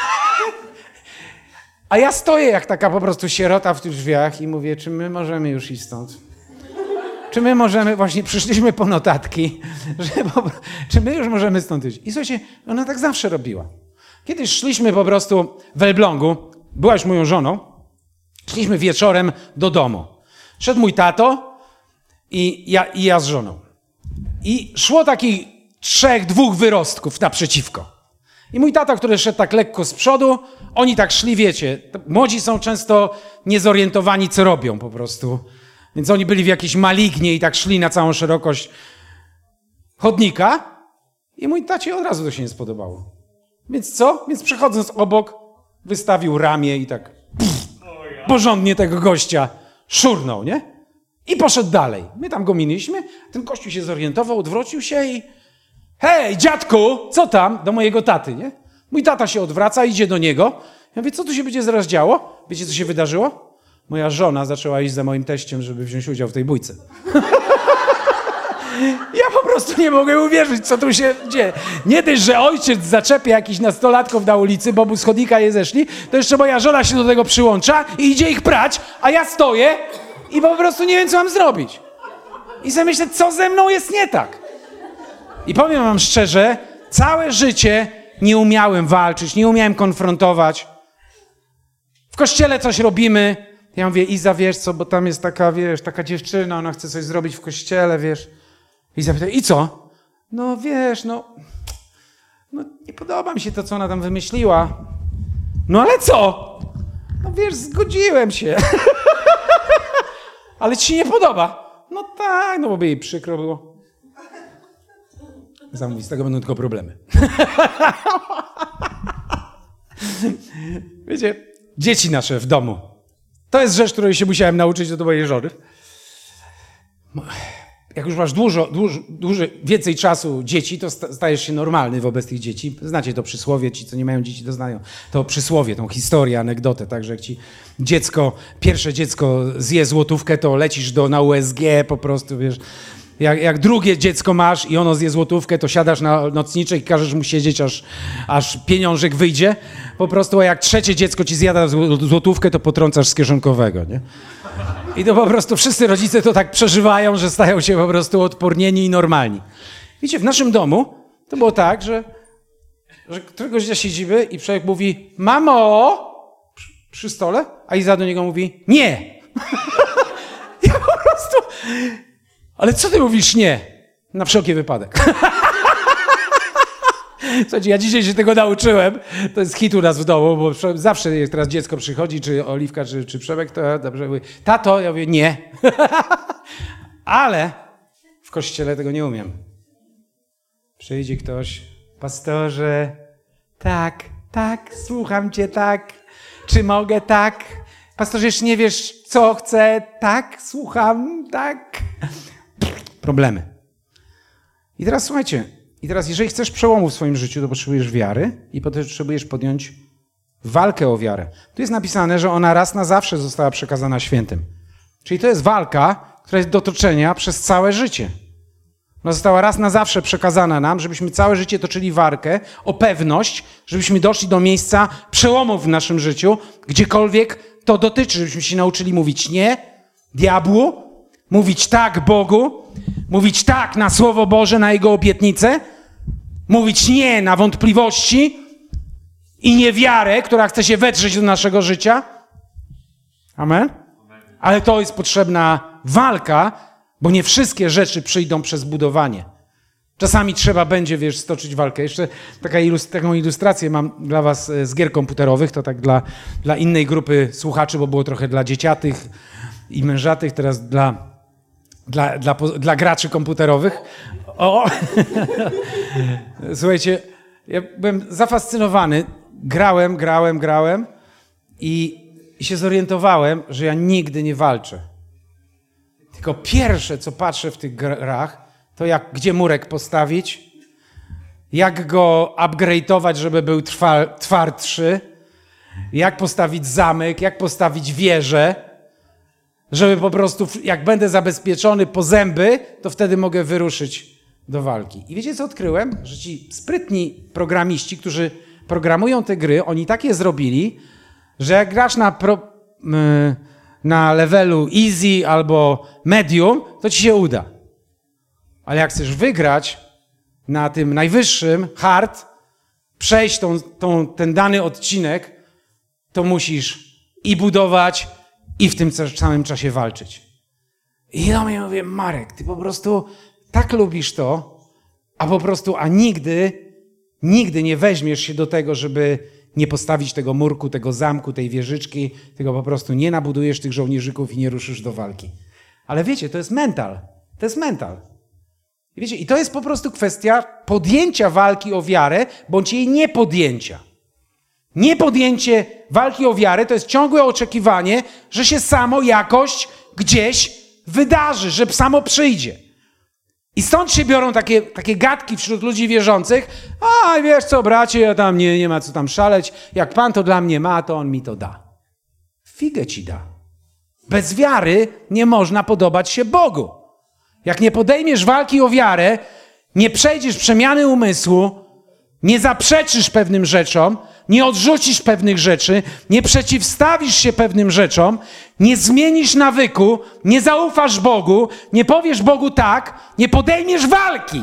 A ja stoję jak taka po prostu sierota w tych drzwiach i mówię, czy my możemy już iść stąd? Czy my możemy, właśnie przyszliśmy po notatki, że po, czy my już możemy stąd iść? I słuchajcie, ona tak zawsze robiła. Kiedyś szliśmy po prostu w Elblągu, była już moją żoną, szliśmy wieczorem do domu. Szedł mój tato i ja, i ja z żoną. I szło takich trzech, dwóch wyrostków naprzeciwko. I mój tata, który szedł tak lekko z przodu, oni tak szli, wiecie, młodzi są często niezorientowani, co robią po prostu. Więc oni byli w jakiejś malignie i tak szli na całą szerokość chodnika i mój tacie od razu to się nie spodobało. Więc co? Więc przechodząc obok, wystawił ramię i tak pff, porządnie tego gościa szurnął, nie? I poszedł dalej. My tam go minęliśmy, ten gościu się zorientował, odwrócił się i hej, dziadku, co tam? Do mojego taty, nie? Mój tata się odwraca, idzie do niego. Ja mówię, co tu się będzie zaraz działo? Wiecie, co się wydarzyło? Moja żona zaczęła iść za moim teściem, żeby wziąć udział w tej bójce. Ja po prostu nie mogę uwierzyć, co tu się dzieje. Nie dość, że ojciec zaczepia jakichś nastolatków na ulicy, bo mu z chodnika je zeszli, to jeszcze moja żona się do tego przyłącza i idzie ich prać, a ja stoję i po prostu nie wiem, co mam zrobić. I sobie myślę, co ze mną jest nie tak. I powiem wam szczerze, całe życie nie umiałem walczyć, nie umiałem konfrontować. W kościele coś robimy. Ja mówię, Iza, wiesz co, bo tam jest taka, wiesz, taka dziewczyna, ona chce coś zrobić w kościele, wiesz. Iza pyta, i co? No wiesz, no, no nie podoba mi się to, co ona tam wymyśliła. No ale co? No wiesz, zgodziłem się. Ale ci się nie podoba? No tak, no bo by jej przykro było. Zamówi, z tego będą tylko problemy. Wiecie, dzieci nasze w domu. To jest rzecz, której się musiałem nauczyć od mojej żony. Jak już masz dużo, dużo, dużo więcej czasu dzieci, to stajesz się normalny wobec tych dzieci. Znacie to przysłowie, ci, co nie mają dzieci, to znają to przysłowie, tą historię, anegdotę. Także jak ci dziecko, pierwsze dziecko zje złotówkę, to lecisz do, na U S G po prostu, wiesz. Jak, jak drugie dziecko masz i ono zje złotówkę, to siadasz na nocniczek i każesz mu siedzieć, aż, aż pieniążek wyjdzie. Po prostu, a jak trzecie dziecko ci zjada złotówkę, to potrącasz z kieszonkowego, nie? I to po prostu wszyscy rodzice to tak przeżywają, że stają się po prostu odpornieni i normalni. Wiecie, w naszym domu to było tak, że, że któregoś dnia siedzimy i człowiek mówi: mamo, przy, przy stole, a Iza do niego mówi: nie. Ja po prostu... Ale co ty mówisz nie? Na wszelki wypadek. Słuchajcie, ja dzisiaj się tego nauczyłem. To jest hit u nas w domu, bo zawsze jak teraz dziecko przychodzi, czy Oliwka, czy, czy Przemek, to ja dobrze mówię: tato, ja mówię: nie. Ale w kościele tego nie umiem. Przyjdzie ktoś: pastorze, tak, tak, słucham cię, tak. Czy mogę, tak? Pastorze, jeszcze nie wiesz, co chcę, tak, słucham, tak. Problemy. I teraz słuchajcie, i teraz jeżeli chcesz przełomu w swoim życiu, to potrzebujesz wiary i potrzebujesz podjąć walkę o wiarę. Tu jest napisane, że ona raz na zawsze została przekazana świętym. Czyli to jest walka, która jest do toczenia przez całe życie. Ona została raz na zawsze przekazana nam, żebyśmy całe życie toczyli walkę o pewność, żebyśmy doszli do miejsca przełomów w naszym życiu, gdziekolwiek to dotyczy, żebyśmy się nauczyli mówić nie diabłu, mówić tak Bogu, mówić tak na Słowo Boże, na Jego obietnice, mówić nie na wątpliwości i niewiarę, która chce się wetrzeć do naszego życia. Amen? Ale to jest potrzebna walka, bo nie wszystkie rzeczy przyjdą przez budowanie. Czasami trzeba będzie, wiesz, stoczyć walkę. Jeszcze taka ilust- taką ilustrację mam dla was z gier komputerowych, to tak dla, dla innej grupy słuchaczy, bo było trochę dla dzieciatych i mężatych, teraz dla... Dla, dla, dla graczy komputerowych. O! Słuchajcie, ja byłem zafascynowany. Grałem, grałem, grałem i, i się zorientowałem, że ja nigdy nie walczę. Tylko pierwsze, co patrzę w tych grach, to jak, gdzie murek postawić, jak go upgrade'ować, żeby był trwa, twardszy, jak postawić zamek, jak postawić wieżę, żeby po prostu, jak będę zabezpieczony po zęby, to wtedy mogę wyruszyć do walki. I wiecie, co odkryłem? Że ci sprytni programiści, którzy programują te gry, oni tak je zrobili, że jak grasz na, pro, na levelu easy albo medium, to ci się uda. Ale jak chcesz wygrać na tym najwyższym, hard, przejść tą, tą, ten dany odcinek, to musisz i budować, i w tym samym czasie walczyć. I ja mnie mówię: Marek, ty po prostu tak lubisz to, a po prostu, a nigdy, nigdy nie weźmiesz się do tego, żeby nie postawić tego murku, tego zamku, tej wieżyczki, tylko po prostu nie nabudujesz tych żołnierzyków i nie ruszysz do walki. Ale wiecie, to jest mental. To jest mental. I wiecie, i to jest po prostu kwestia podjęcia walki o wiarę, bądź jej niepodjęcia. Niepodjęcie walki o wiarę to jest ciągłe oczekiwanie, że się samo jakoś gdzieś wydarzy, że samo przyjdzie. I stąd się biorą takie, takie gadki wśród ludzi wierzących: a wiesz co, bracie, ja tam nie, nie ma co tam szaleć, jak Pan to dla mnie ma, to On mi to da. Figę ci da. Bez wiary nie można podobać się Bogu. Jak nie podejmiesz walki o wiarę, nie przejdziesz przemiany umysłu, nie zaprzeczysz pewnym rzeczom, nie odrzucisz pewnych rzeczy, nie przeciwstawisz się pewnym rzeczom, nie zmienisz nawyku, nie zaufasz Bogu, nie powiesz Bogu tak, nie podejmiesz walki,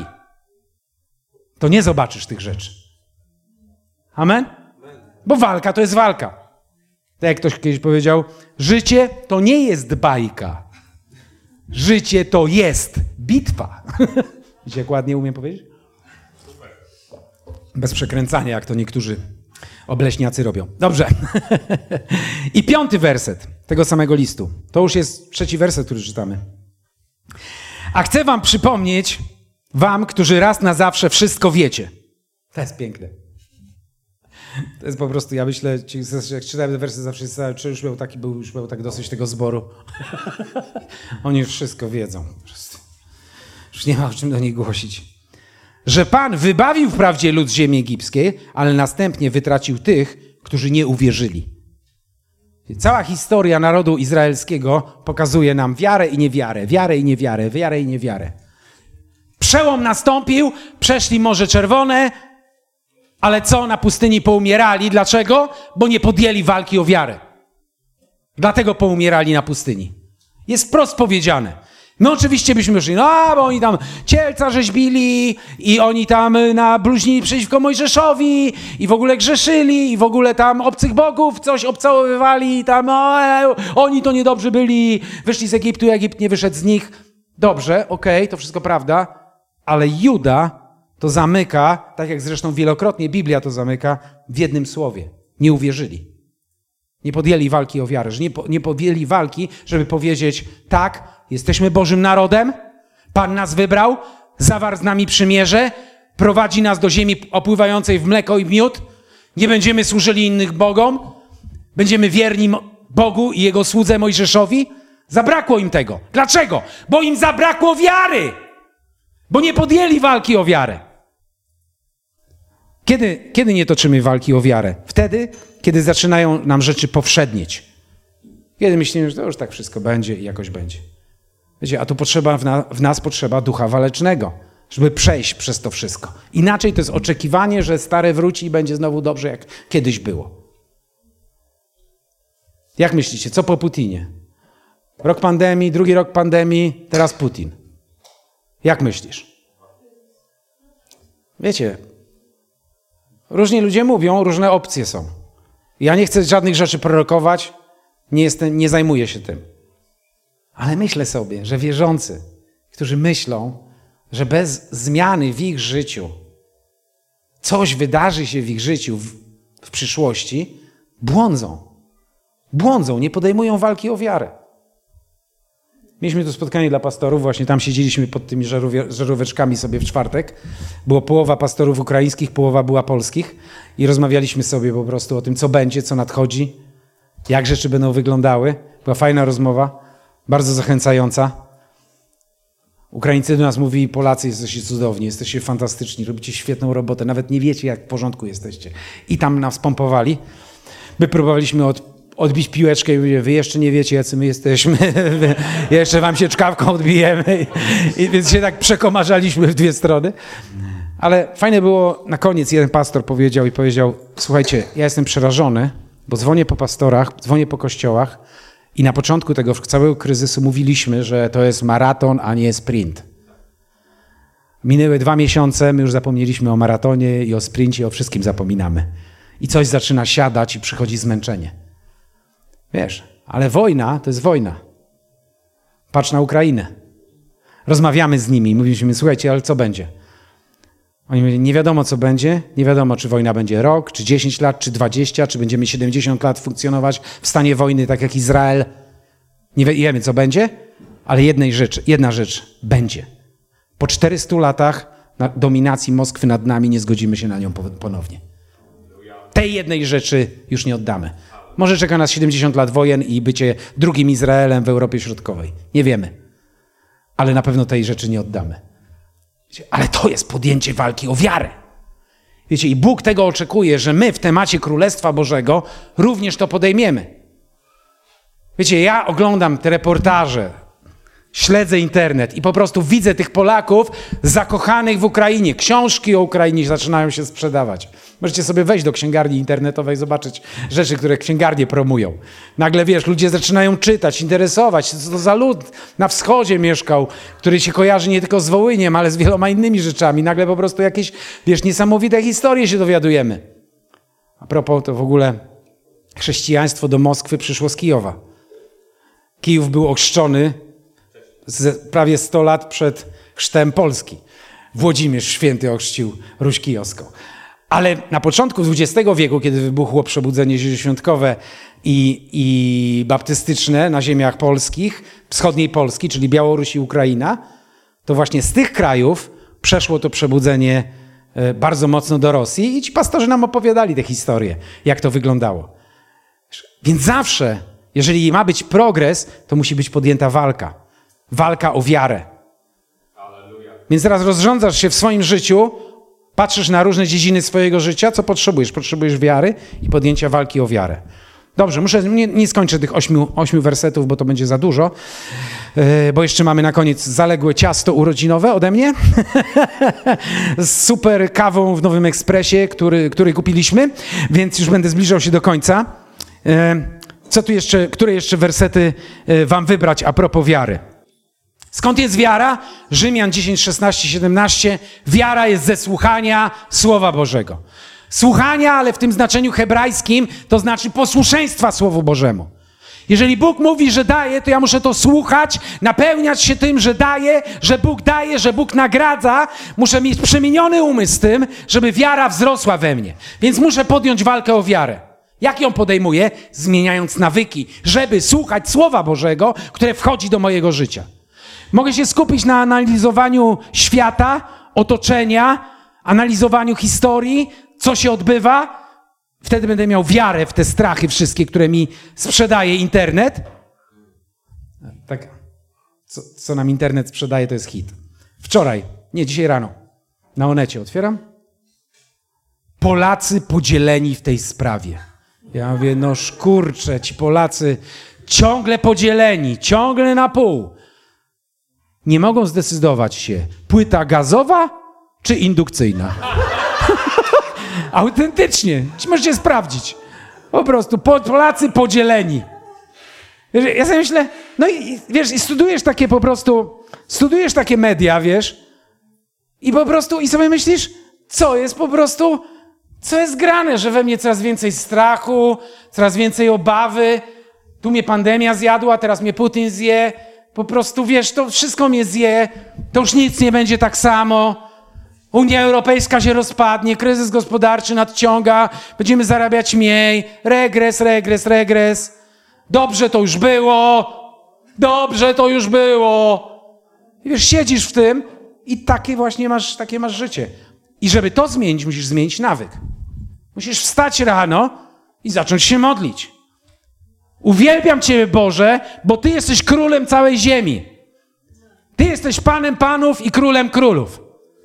to nie zobaczysz tych rzeczy. Amen? Bo walka to jest walka. Tak jak ktoś kiedyś powiedział, życie to nie jest bajka. Życie to jest bitwa. Wiecie, jak ładnie umiem powiedzieć? Bez przekręcania, jak to niektórzy obleśniacy robią. Dobrze. I piąty werset tego samego listu. To już jest trzeci werset, który czytamy. A chcę wam przypomnieć, wam, którzy raz na zawsze wszystko wiecie. To jest piękne. To jest po prostu, ja myślę, jak czytałem te wersy, zawsze czy już był taki, był, już był tak dosyć tego zboru. Oni już wszystko wiedzą. Już nie ma o czym do nich głosić. Że Pan wybawił wprawdzie lud z ziemi egipskiej, ale następnie wytracił tych, którzy nie uwierzyli. Cała historia narodu izraelskiego pokazuje nam wiarę i niewiarę, wiarę i niewiarę, wiarę i niewiarę. Przełom nastąpił, przeszli Morze Czerwone, ale co? Na pustyni poumierali. Dlaczego? Bo nie podjęli walki o wiarę. Dlatego poumierali na pustyni. Jest wprost powiedziane. My oczywiście byśmy szli, no bo oni tam cielca rzeźbili i oni tam nabluźnili przeciwko Mojżeszowi i w ogóle grzeszyli i w ogóle tam obcych bogów coś obcałowywali i tam no, oni to niedobrzy byli, wyszli z Egiptu i Egipt nie wyszedł z nich. Dobrze, okej, okay, to wszystko prawda, ale Juda to zamyka, tak jak zresztą wielokrotnie Biblia to zamyka, w jednym słowie. Nie uwierzyli. Nie podjęli walki o wiarę, że nie, po, nie podjęli walki, żeby powiedzieć tak, jesteśmy Bożym narodem, Pan nas wybrał, zawarł z nami przymierze, prowadzi nas do ziemi opływającej w mleko i miód, nie będziemy służyli innych bogom, będziemy wierni Bogu i Jego słudze Mojżeszowi. Zabrakło im tego. Dlaczego? Bo im zabrakło wiary, bo nie podjęli walki o wiarę. Kiedy, kiedy nie toczymy walki o wiarę? Wtedy, kiedy zaczynają nam rzeczy powszednieć. Kiedy myślimy, że to już tak wszystko będzie i jakoś będzie. Wiecie, a tu potrzeba w, na, w nas potrzeba ducha walecznego, żeby przejść przez to wszystko. Inaczej to jest oczekiwanie, że stare wróci i będzie znowu dobrze, jak kiedyś było. Jak myślicie, co po Putinie? Rok pandemii, drugi rok pandemii, teraz Putin. Jak myślisz? Wiecie, różni ludzie mówią, różne opcje są. Ja nie chcę żadnych rzeczy prorokować, nie, jestem, nie zajmuję się tym. Ale myślę sobie, że wierzący, którzy myślą, że bez zmiany w ich życiu coś wydarzy się w ich życiu w, w przyszłości, błądzą. Błądzą, nie podejmują walki o wiarę. Mieliśmy tu spotkanie dla pastorów, właśnie tam siedzieliśmy pod tymi żaróweczkami sobie w czwartek. Było połowa pastorów ukraińskich, połowa była polskich i rozmawialiśmy sobie po prostu o tym, co będzie, co nadchodzi, jak rzeczy będą wyglądały. Była fajna rozmowa, bardzo zachęcająca. Ukraińcy do nas mówili, Polacy, jesteście cudowni, jesteście fantastyczni, robicie świetną robotę, nawet nie wiecie, jak w porządku jesteście. I tam nas pompowali. My próbowaliśmy od odbić piłeczkę i mówię, wy jeszcze nie wiecie, jacy my jesteśmy. Jeszcze wam się czkawką odbijemy. I, i więc się tak przekomarzaliśmy w dwie strony. Ale fajne było, na koniec jeden pastor powiedział i powiedział, słuchajcie, ja jestem przerażony, bo dzwonię po pastorach, dzwonię po kościołach i na początku tego całego kryzysu mówiliśmy, że to jest maraton, a nie sprint. Minęły dwa miesiące, my już zapomnieliśmy o maratonie i o sprincie, o wszystkim zapominamy. I coś zaczyna siadać i przychodzi zmęczenie. Wiesz, ale wojna to jest wojna. Patrz na Ukrainę. Rozmawiamy z nimi i mówiliśmy, słuchajcie, ale co będzie? Oni mówili, nie wiadomo co będzie, nie wiadomo czy wojna będzie rok, czy dziesięć lat, czy dwadzieścia, czy będziemy siedemdziesiąt lat funkcjonować w stanie wojny, tak jak Izrael. Nie wiemy co będzie, ale jednej rzeczy, jedna rzecz będzie. Po czterystu latach dominacji Moskwy nad nami nie zgodzimy się na nią ponownie. Tej jednej rzeczy już nie oddamy. Może czeka nas siedemdziesiąt lat wojen i bycie drugim Izraelem w Europie Środkowej. Nie wiemy. Ale na pewno tej rzeczy nie oddamy. Wiecie, ale to jest podjęcie walki o wiarę. Wiecie, i Bóg tego oczekuje, że my w temacie Królestwa Bożego również to podejmiemy. Wiecie, ja oglądam te reportaże, śledzę internet i po prostu widzę tych Polaków zakochanych w Ukrainie. Książki o Ukrainie zaczynają się sprzedawać. Możecie sobie wejść do księgarni internetowej i zobaczyć rzeczy, które księgarnie promują. Nagle, wiesz, ludzie zaczynają czytać, interesować, co to za lud na wschodzie mieszkał, który się kojarzy nie tylko z Wołyniem, ale z wieloma innymi rzeczami. Nagle po prostu jakieś, wiesz, niesamowite historie się dowiadujemy. A propos, to w ogóle chrześcijaństwo do Moskwy przyszło z Kijowa. Kijów był ochrzczony z prawie sto lat przed chrztem Polski. Włodzimierz Święty ochrzcił Ruś Kijowską. Ale na początku dwudziestego wieku, kiedy wybuchło przebudzenie zielonoświątkowe i, i baptystyczne na ziemiach polskich, wschodniej Polski, czyli Białoruś i Ukraina, to właśnie z tych krajów przeszło to przebudzenie bardzo mocno do Rosji i ci pastorzy nam opowiadali te historie, jak to wyglądało. Więc zawsze, jeżeli ma być progres, to musi być podjęta walka. Walka o wiarę. Alleluja. Więc teraz rozrządzasz się w swoim życiu, patrzysz na różne dziedziny swojego życia, co potrzebujesz? Potrzebujesz wiary i podjęcia walki o wiarę. Dobrze, muszę, nie, nie skończę tych ośmiu, ośmiu wersetów, bo to będzie za dużo, yy, bo jeszcze mamy na koniec zaległe ciasto urodzinowe ode mnie z super kawą w Nowym Ekspresie, który, który kupiliśmy, więc już będę zbliżał się do końca. Yy, co tu jeszcze, które jeszcze wersety yy, wam wybrać a propos wiary? Skąd jest wiara? Rzymian dziesięć, szesnaście, siedemnaście. Wiara jest ze słuchania Słowa Bożego. Słuchania, ale w tym znaczeniu hebrajskim, to znaczy posłuszeństwa Słowu Bożemu. Jeżeli Bóg mówi, że daje, to ja muszę to słuchać, napełniać się tym, że daje, że Bóg daje, że Bóg nagradza. Muszę mieć przemieniony umysł z tym, żeby wiara wzrosła we mnie. Więc muszę podjąć walkę o wiarę. Jak ją podejmuję? Zmieniając nawyki, żeby słuchać Słowa Bożego, które wchodzi do mojego życia. Mogę się skupić na analizowaniu świata, otoczenia, analizowaniu historii, co się odbywa. Wtedy będę miał wiarę w te strachy wszystkie, które mi sprzedaje internet. Tak, co, co nam internet sprzedaje, to jest hit. Wczoraj, nie, dzisiaj rano, na Onecie otwieram. Polacy podzieleni w tej sprawie. Ja mówię, no kurczę, ci Polacy ciągle podzieleni, ciągle na pół. Nie mogą zdecydować się, płyta gazowa czy indukcyjna. Autentycznie. Możecie sprawdzić. Po prostu Polacy podzieleni. Wiesz, ja sobie myślę, no i wiesz, i studujesz takie po prostu, studujesz takie media, wiesz, i po prostu, i sobie myślisz, co jest po prostu, co jest grane, że we mnie coraz więcej strachu, coraz więcej obawy, tu mnie pandemia zjadła, teraz mnie Putin zje, po prostu, wiesz, to wszystko mnie zje, to już nic nie będzie tak samo. Unia Europejska się rozpadnie, kryzys gospodarczy nadciąga, będziemy zarabiać mniej, regres, regres, regres. Dobrze to już było, dobrze to już było. I wiesz, siedzisz w tym i takie właśnie masz, takie masz życie. I żeby to zmienić, musisz zmienić nawyk. Musisz wstać rano i zacząć się modlić. Uwielbiam Ciebie, Boże, bo Ty jesteś królem całej ziemi. Ty jesteś Panem Panów i Królem Królów.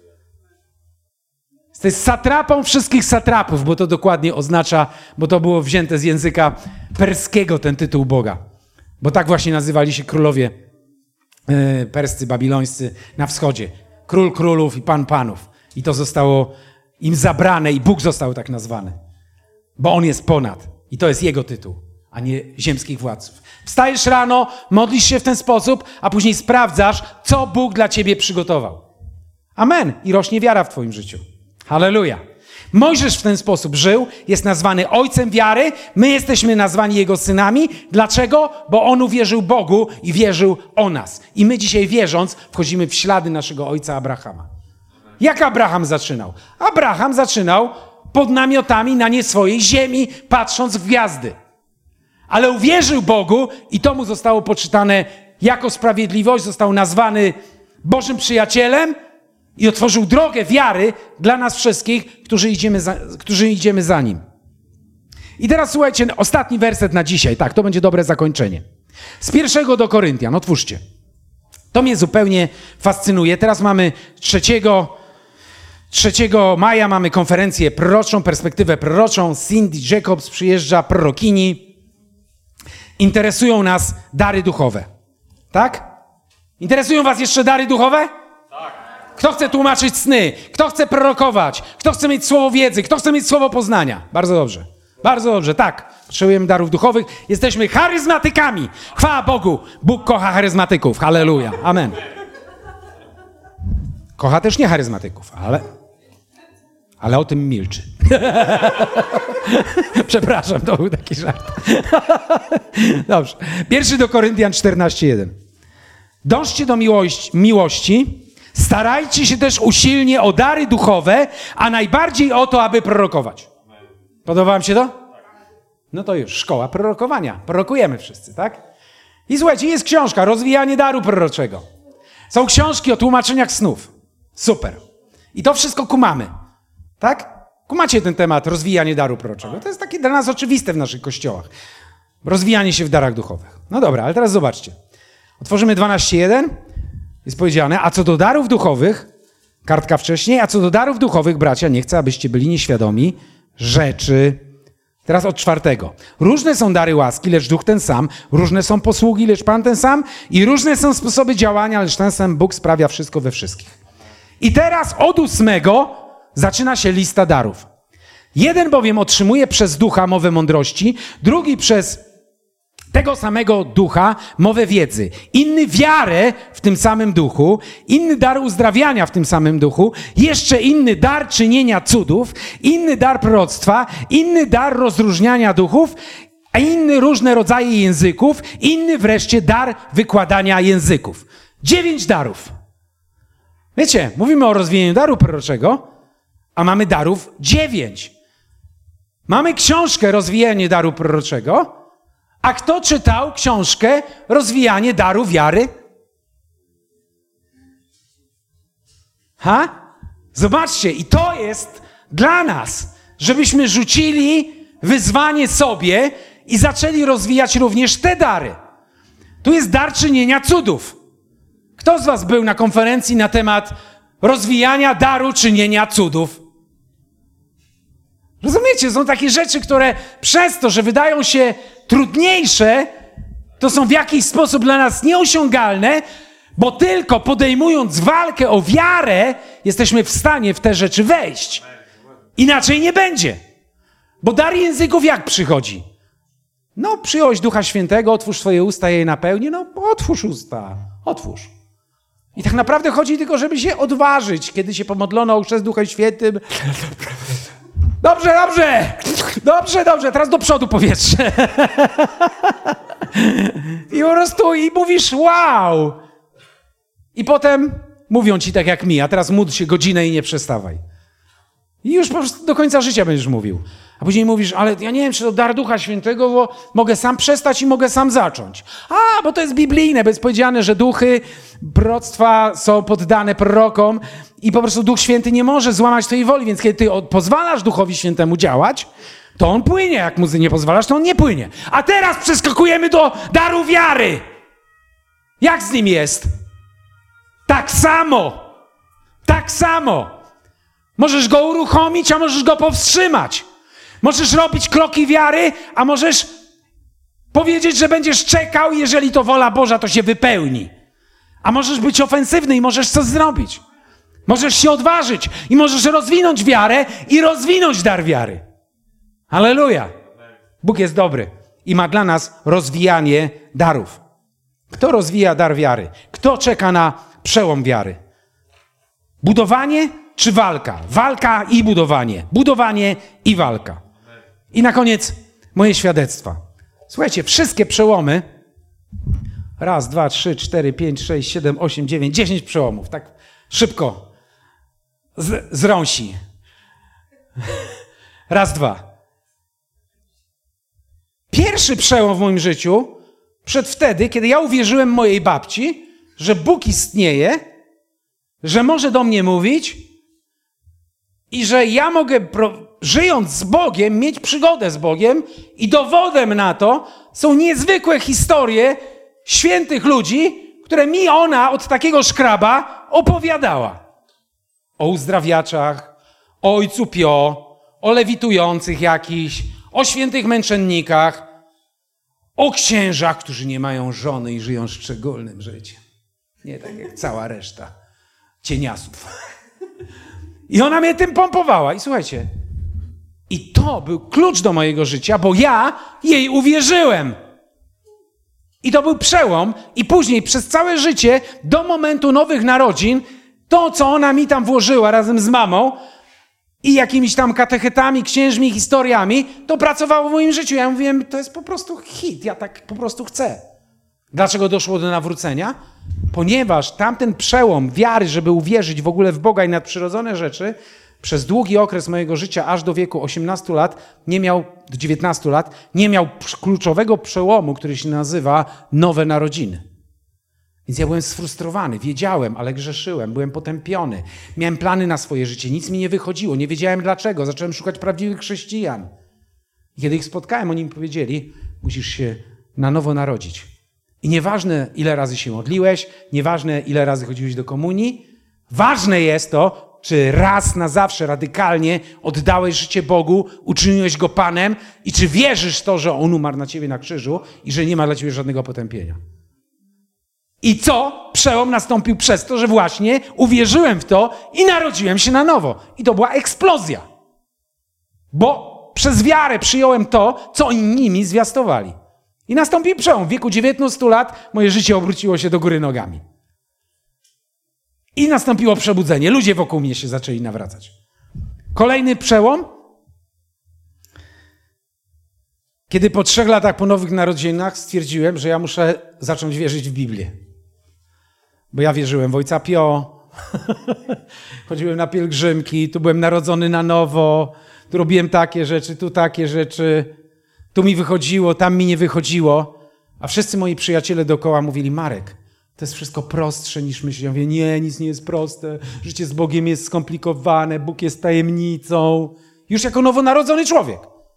Jesteś satrapą wszystkich satrapów, bo to dokładnie oznacza, bo to było wzięte z języka perskiego ten tytuł Boga. Bo tak właśnie nazywali się królowie yy, perscy, babilońscy na wschodzie. Król królów i Pan Panów. I to zostało im zabrane i Bóg został tak nazwany. Bo On jest ponad. I to jest Jego tytuł, a nie ziemskich władców. Wstajesz rano, modlisz się w ten sposób, a później sprawdzasz, co Bóg dla ciebie przygotował. Amen. I rośnie wiara w twoim życiu. Halleluja. Mojżesz w ten sposób żył, jest nazwany ojcem wiary, my jesteśmy nazwani jego synami. Dlaczego? Bo on uwierzył Bogu i wierzył o nas. I my dzisiaj wierząc, wchodzimy w ślady naszego ojca Abrahama. Jak Abraham zaczynał? Abraham zaczynał pod namiotami na nie swojej ziemi, patrząc w gwiazdy. Ale uwierzył Bogu i to mu zostało poczytane jako sprawiedliwość, został nazwany Bożym przyjacielem i otworzył drogę wiary dla nas wszystkich, którzy idziemy za, którzy idziemy za nim. I teraz słuchajcie, ostatni werset na dzisiaj. Tak, to będzie dobre zakończenie. Z pierwszego do Koryntian, otwórzcie. To mnie zupełnie fascynuje. Teraz mamy trzeciego, trzeciego maja, mamy konferencję proroczą, perspektywę proroczą. Cindy Jacobs przyjeżdża, prorokini. Interesują nas dary duchowe. Tak? Interesują was jeszcze dary duchowe? Tak. Kto chce tłumaczyć sny? Kto chce prorokować? Kto chce mieć słowo wiedzy? Kto chce mieć słowo poznania? Bardzo dobrze. Bardzo dobrze, tak. Potrzebujemy darów duchowych. Jesteśmy charyzmatykami. Chwała Bogu. Bóg kocha charyzmatyków. Halleluja. Amen. Kocha też nie charyzmatyków, ale... Ale o tym milczy. Przepraszam, to był taki żart. Dobrze. Pierwszy do Koryntian czternaście jeden. Dążcie do miłości, miłości, starajcie się też usilnie o dary duchowe, a najbardziej o to, aby prorokować. Podoba wam się to? No to już, szkoła prorokowania. Prorokujemy wszyscy, tak? I słuchajcie, jest książka, Rozwijanie daru proroczego. Są książki o tłumaczeniach snów. Super. I to wszystko kumamy. Tak? Kumacie ten temat rozwijanie daru proroczego. To jest takie dla nas oczywiste w naszych kościołach. Rozwijanie się w darach duchowych. No dobra, ale teraz zobaczcie. Otworzymy dwanaście jeden. Jest powiedziane, a co do darów duchowych, kartka wcześniej, a co do darów duchowych, bracia, nie chcę, abyście byli nieświadomi rzeczy. Teraz od czwartego. Różne są dary łaski, lecz duch ten sam. Różne są posługi, lecz Pan ten sam. I różne są sposoby działania, lecz ten sam Bóg sprawia wszystko we wszystkich. I teraz od ósmego zaczyna się lista darów. Jeden bowiem otrzymuje przez ducha mowę mądrości, drugi przez tego samego ducha mowę wiedzy, inny wiarę w tym samym duchu, inny dar uzdrawiania w tym samym duchu, jeszcze inny dar czynienia cudów, inny dar proroctwa, inny dar rozróżniania duchów, a inny różne rodzaje języków, inny wreszcie dar wykładania języków. Dziewięć darów. Wiecie, mówimy o rozwijaniu daru proroczego, a mamy darów dziewięć. Mamy książkę Rozwijanie daru proroczego, a kto czytał książkę Rozwijanie daru wiary? Ha? Zobaczcie, i to jest dla nas, żebyśmy rzucili wyzwanie sobie i zaczęli rozwijać również te dary. Tu jest dar czynienia cudów. Kto z was był na konferencji na temat rozwijania daru czynienia cudów? Rozumiecie? Są takie rzeczy, które przez to, że wydają się trudniejsze, to są w jakiś sposób dla nas nieosiągalne, bo tylko podejmując walkę o wiarę, jesteśmy w stanie w te rzeczy wejść. Inaczej nie będzie. Bo dar języków jak przychodzi? No, przyjąłeś Ducha Świętego, otwórz swoje usta i je napełni. No, otwórz usta. Otwórz. I tak naprawdę chodzi tylko, żeby się odważyć, kiedy się pomodlono o chrzest Duchem Świętym. Dobrze, dobrze, dobrze, dobrze, teraz do przodu powietrze. I po prostu i mówisz wow. I potem mówią ci tak jak mi, a teraz módl się godzinę i nie przestawaj. I już po prostu do końca życia będziesz mówił. A później mówisz, ale ja nie wiem, czy to dar Ducha Świętego, bo mogę sam przestać i mogę sam zacząć. A, bo to jest biblijne, bo jest powiedziane, że duchy proroctwa są poddane prorokom i po prostu Duch Święty nie może złamać twojej woli, więc kiedy ty pozwalasz Duchowi Świętemu działać, to on płynie. Jak mu nie pozwalasz, to on nie płynie. A teraz przeskakujemy do daru wiary. Jak z nim jest? Tak samo. Tak samo. Możesz go uruchomić, a możesz go powstrzymać. Możesz robić kroki wiary, a możesz powiedzieć, że będziesz czekał, jeżeli to wola Boża, to się wypełni. A możesz być ofensywny i możesz coś zrobić. Możesz się odważyć i możesz rozwinąć wiarę i rozwinąć dar wiary. Halleluja. Bóg jest dobry i ma dla nas rozwijanie darów. Kto rozwija dar wiary? Kto czeka na przełom wiary? Budowanie czy walka? Walka i budowanie. Budowanie i walka. I na koniec moje świadectwa. Słuchajcie, wszystkie przełomy, raz, dwa, trzy, cztery, pięć, sześć, siedem, osiem, dziewięć, dziesięć przełomów, tak szybko, z, z rąsi. Raz, dwa. Pierwszy przełom w moim życiu przed wtedy, kiedy ja uwierzyłem mojej babci, że Bóg istnieje, że może do mnie mówić i że ja mogę, żyjąc z Bogiem, mieć przygodę z Bogiem i dowodem na to są niezwykłe historie świętych ludzi, które mi ona od takiego szkraba opowiadała. O uzdrawiaczach, o ojcu Pio, o lewitujących jakichś, o świętych męczennikach, o księżach, którzy nie mają żony i żyją szczególnym życiem. Nie tak jak cała reszta cieniasów. I ona mnie tym pompowała. I słuchajcie, i to był klucz do mojego życia, bo ja jej uwierzyłem. I to był przełom. I później przez całe życie, do momentu nowych narodzin, to, co ona mi tam włożyła razem z mamą i jakimiś tam katechetami, księżmi, historiami, to pracowało w moim życiu. Ja mówiłem, to jest po prostu hit, ja tak po prostu chcę. Dlaczego doszło do nawrócenia? Ponieważ tamten przełom wiary, żeby uwierzyć w ogóle w Boga i nadprzyrodzone rzeczy, przez długi okres mojego życia, aż do wieku osiemnastu lat, nie miał, do dziewiętnastu lat, nie miał kluczowego przełomu, który się nazywa nowe narodziny. Więc ja byłem sfrustrowany, wiedziałem, ale grzeszyłem, byłem potępiony. Miałem plany na swoje życie, nic mi nie wychodziło, nie wiedziałem dlaczego. Zacząłem szukać prawdziwych chrześcijan. I kiedy ich spotkałem, oni mi powiedzieli, musisz się na nowo narodzić. I nieważne, ile razy się modliłeś, nieważne, ile razy chodziłeś do komunii, ważne jest to, czy raz na zawsze radykalnie oddałeś życie Bogu, uczyniłeś Go Panem i czy wierzysz w to, że On umarł na ciebie na krzyżu i że nie ma dla ciebie żadnego potępienia. I co? Przełom nastąpił przez to, że właśnie uwierzyłem w to i narodziłem się na nowo. I to była eksplozja. Bo przez wiarę przyjąłem to, co inni mi zwiastowali. I nastąpił przełom. W wieku dziewiętnastu lat moje życie obróciło się do góry nogami. I nastąpiło przebudzenie. Ludzie wokół mnie się zaczęli nawracać. Kolejny przełom. Kiedy po trzech latach po nowych narodzinach stwierdziłem, że ja muszę zacząć wierzyć w Biblię. Bo ja wierzyłem w Ojca Pio, chodziłem na pielgrzymki, tu byłem narodzony na nowo, tu robiłem takie rzeczy, tu takie rzeczy, tu mi wychodziło, tam mi nie wychodziło. A wszyscy moi przyjaciele dookoła mówili, Marek, to jest wszystko prostsze niż myślisz. Ja mówię, nie, nic nie jest proste, życie z Bogiem jest skomplikowane, Bóg jest tajemnicą. Już jako nowonarodzony człowiek.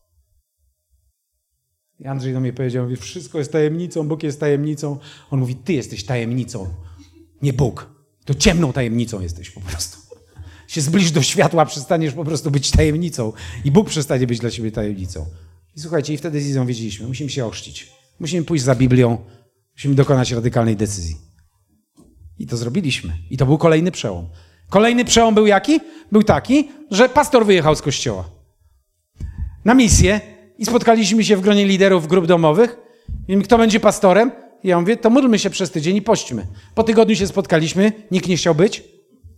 I Andrzej do mnie powiedział, mówi, wszystko jest tajemnicą, Bóg jest tajemnicą. On mówi, ty jesteś tajemnicą, nie Bóg. To ciemną tajemnicą jesteś po prostu. Się zbliż do światła, przestaniesz po prostu być tajemnicą i Bóg przestanie być dla ciebie tajemnicą. I słuchajcie, i wtedy z Izą wiedzieliśmy, musimy się ochrzcić. Musimy pójść za Biblią, musimy dokonać radykalnej decyzji. I to zrobiliśmy. I to był kolejny przełom. Kolejny przełom był jaki? Był taki, że pastor wyjechał z kościoła na misję i spotkaliśmy się w gronie liderów grup domowych. I kto będzie pastorem? I ja mówię, to módlmy się przez tydzień i pośćmy. Po tygodniu się spotkaliśmy, nikt nie chciał być.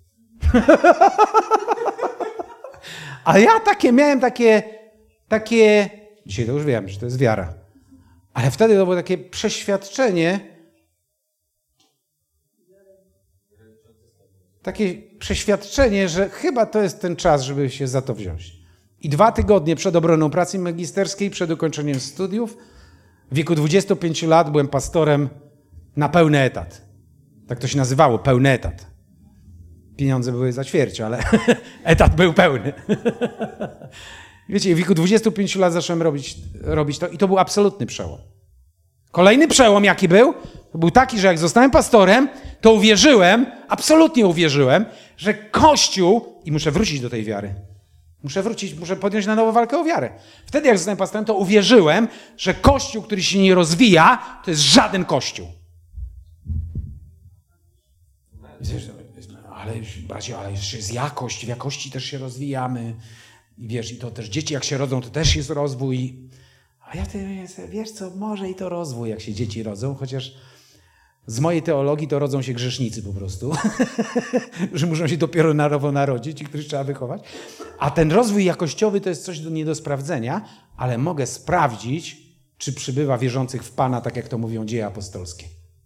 A ja takie miałem takie, takie, dzisiaj to już wiem, że to jest wiara. Ale wtedy to było takie przeświadczenie, takie przeświadczenie, że chyba to jest ten czas, żeby się za to wziąć. I dwa tygodnie przed obroną pracy magisterskiej, przed ukończeniem studiów, w wieku dwudziestu pięciu lat byłem pastorem na pełny etat. Tak to się nazywało, pełny etat. Pieniądze były za ćwierć, ale etat był pełny. Wiecie, w wieku dwudziestu pięciu lat zacząłem robić, robić to i to był absolutny przełom. Kolejny przełom jaki był? To był taki, że jak zostałem pastorem, to uwierzyłem, absolutnie uwierzyłem, że Kościół, i muszę wrócić do tej wiary, muszę wrócić, muszę podjąć na nowo walkę o wiarę. Wtedy jak zostałem pastorem, to uwierzyłem, że Kościół, który się nie rozwija, to jest żaden Kościół. Ale bracie, ale jeszcze jest jakość, w jakości też się rozwijamy. I wiesz, i to też dzieci jak się rodzą, to też jest rozwój. A ja wtedy wiesz co, może i to rozwój, jak się dzieci rodzą, chociaż z mojej teologii to rodzą się grzesznicy po prostu, że muszą się dopiero na nowo narodzić i których trzeba wychować. A ten rozwój jakościowy to jest coś do, nie do sprawdzenia, ale mogę sprawdzić, czy przybywa wierzących w Pana, tak jak to mówią dzieje apostolskie.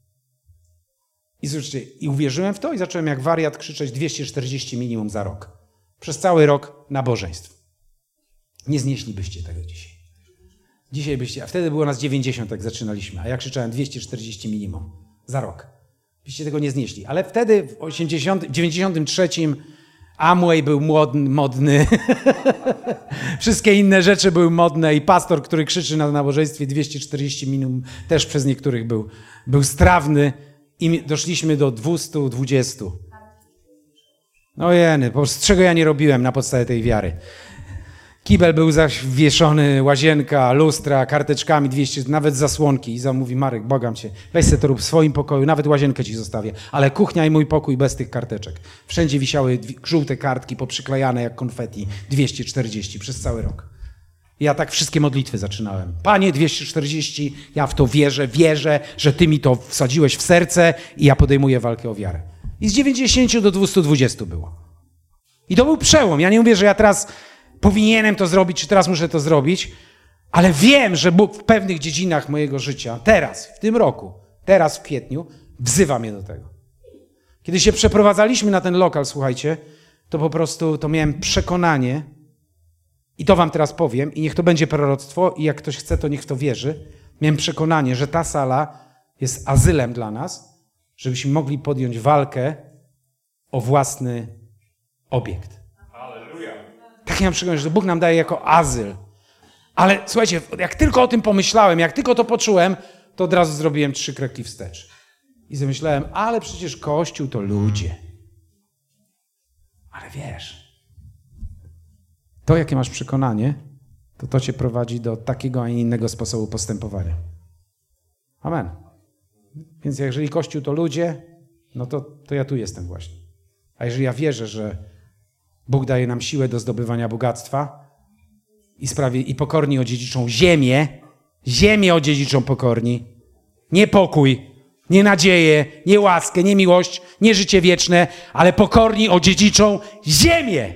I słuchajcie, i uwierzyłem w to i zacząłem jak wariat krzyczeć dwieście czterdzieści minimum za rok. Przez cały rok nabożeństw. Nie znieślibyście tego dzisiaj. Dzisiaj byście, a wtedy było nas dziewięćdziesiąt, jak zaczynaliśmy, a ja krzyczałem dwieście czterdzieści minimum za rok. Byście tego nie znieśli. Ale wtedy w osiemdziesiątym, dziewięćdziesiątym trzecim Amway był modny, modny. Wszystkie inne rzeczy były modne i pastor, który krzyczy na nabożeństwie dwieście czterdzieści minimum, też przez niektórych był, był strawny i doszliśmy do dwieście dwadzieścia. No jeny, po prostu czego ja nie robiłem na podstawie tej wiary. Kibel był zawieszony, łazienka, lustra, karteczkami, dwieście, nawet zasłonki. Iza mówi, Marek, błagam cię, weź se to rób w swoim pokoju, nawet łazienkę ci zostawię, ale kuchnia i mój pokój bez tych karteczek. Wszędzie wisiały żółte kartki poprzyklejane jak konfetti, dwieście czterdzieści przez cały rok. Ja tak wszystkie modlitwy zaczynałem. Panie, dwieście czterdzieści, ja w to wierzę, wierzę, że ty mi to wsadziłeś w serce i ja podejmuję walkę o wiarę. I z dziewięćdziesięciu do dwustu dwudziestu było. I to był przełom. Ja nie mówię, że ja teraz powinienem to zrobić, czy teraz muszę to zrobić, ale wiem, że Bóg w pewnych dziedzinach mojego życia, teraz, w tym roku, teraz w kwietniu, wzywa mnie do tego. Kiedy się przeprowadzaliśmy na ten lokal, słuchajcie, to po prostu to miałem przekonanie, i to wam teraz powiem, i niech to będzie proroctwo, i jak ktoś chce, to niech w to wierzy. Miałem przekonanie, że ta sala jest azylem dla nas, żebyśmy mogli podjąć walkę o własny obiekt. Halleluja. Tak ja mam przekonanie, że Bóg nam daje jako azyl. Ale słuchajcie, jak tylko o tym pomyślałem, jak tylko to poczułem, to od razu zrobiłem trzy kroki wstecz. I zamyślałem, ale przecież Kościół to ludzie. Ale wiesz, to jakie masz przekonanie, to to cię prowadzi do takiego, a nie innego sposobu postępowania. Amen. Więc jeżeli Kościół to ludzie, no to, to ja tu jestem właśnie. A jeżeli ja wierzę, że Bóg daje nam siłę do zdobywania bogactwa i sprawie i pokorni odziedziczą ziemię, ziemię odziedziczą pokorni, nie pokój, nie nadzieję, nie łaskę, nie miłość, nie życie wieczne, ale pokorni odziedziczą ziemię.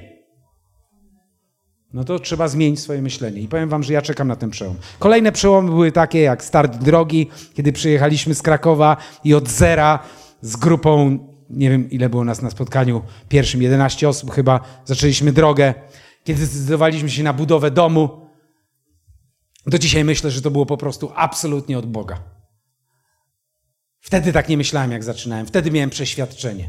No to trzeba zmienić swoje myślenie. I powiem wam, że ja czekam na ten przełom. Kolejne przełomy były takie jak start drogi, kiedy przyjechaliśmy z Krakowa i od zera z grupą, nie wiem ile było nas na spotkaniu pierwszym, jedenaście osób chyba, zaczęliśmy drogę. Kiedy zdecydowaliśmy się na budowę domu, to dzisiaj myślę, że to było po prostu absolutnie od Boga. Wtedy tak nie myślałem, jak zaczynałem. Wtedy miałem przeświadczenie.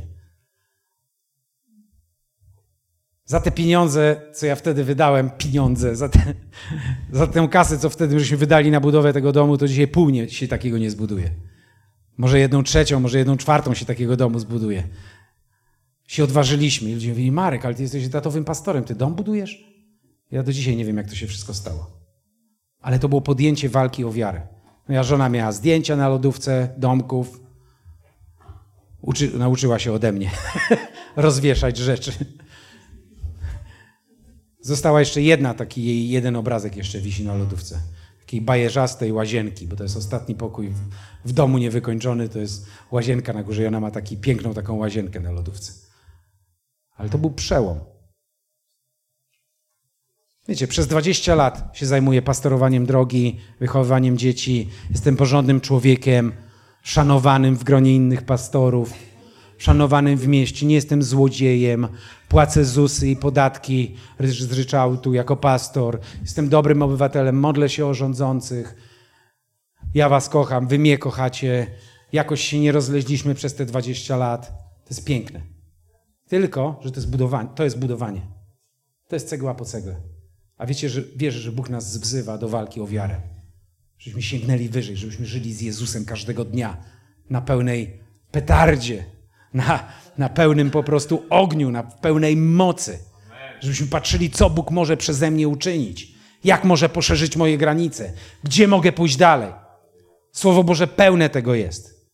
Za te pieniądze, co ja wtedy wydałem, pieniądze, za, te, za tę kasę, co wtedy żeśmy wydali na budowę tego domu, to dzisiaj pół nie, się takiego nie zbuduje. Może jedną trzecią, może jedną czwartą się takiego domu zbuduje. Się odważyliśmy i ludzie mówili, Marek, ale ty jesteś tatowym pastorem, ty dom budujesz? Ja do dzisiaj nie wiem, jak to się wszystko stało. Ale to było podjęcie walki o wiarę. Moja żona miała zdjęcia na lodówce, domków. Uczy, nauczyła się ode mnie rozwieszać rzeczy. Została jeszcze jedna, taki jej jeden obrazek jeszcze wisi na lodówce. Takiej bajerzastej łazienki, bo to jest ostatni pokój w, w domu niewykończony, to jest łazienka na górze i ona ma taki piękną taką łazienkę na lodówce. Ale to był przełom. Wiecie, przez dwadzieścia lat się zajmuję pastorowaniem drogi, wychowywaniem dzieci. Jestem porządnym człowiekiem, szanowanym w gronie innych pastorów, szanowanym w mieście. Nie jestem złodziejem, płacę zusy i podatki z ryczałtu jako pastor. Jestem dobrym obywatelem, modlę się o rządzących. Ja was kocham, wy mnie kochacie. Jakoś się nie rozleźliśmy przez te dwadzieścia lat. To jest piękne. Tylko, że to jest budowanie. To jest budowanie. To jest cegła po cegle. A wiecie, że wierzę, że Bóg nas wzywa do walki o wiarę. Żebyśmy sięgnęli wyżej, żebyśmy żyli z Jezusem każdego dnia na pełnej petardzie, na, na pełnym po prostu ogniu, na pełnej mocy. Żebyśmy patrzyli, co Bóg może przeze mnie uczynić, jak może poszerzyć moje granice, gdzie mogę pójść dalej. Słowo Boże pełne tego jest.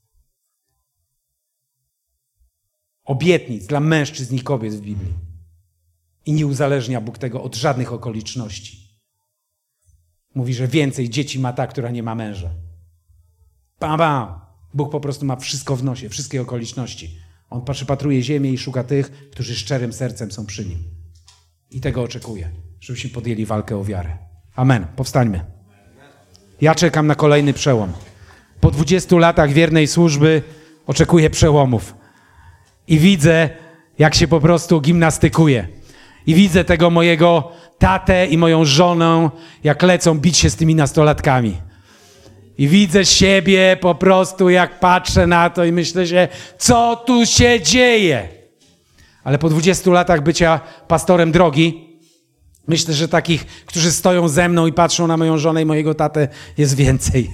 Obietnic dla mężczyzn i kobiet w Biblii. I nie uzależnia Bóg tego od żadnych okoliczności. Mówi, że więcej dzieci ma ta, która nie ma męża. Bam, bam. Bóg po prostu ma wszystko w nosie, wszystkie okoliczności. On przypatruje ziemię i szuka tych, którzy szczerym sercem są przy Nim. I tego oczekuje, żebyśmy podjęli walkę o wiarę. Amen. Powstańmy. Ja czekam na kolejny przełom. Po dwudziestu latach wiernej służby oczekuję przełomów. I widzę, jak się po prostu gimnastykuję. I widzę tego mojego tatę i moją żonę, jak lecą bić się z tymi nastolatkami. I widzę siebie po prostu, jak patrzę na to i myślę się, co tu się dzieje? Ale po dwudziestu latach bycia pastorem drogi, myślę, że takich, którzy stoją ze mną i patrzą na moją żonę i mojego tatę, jest więcej.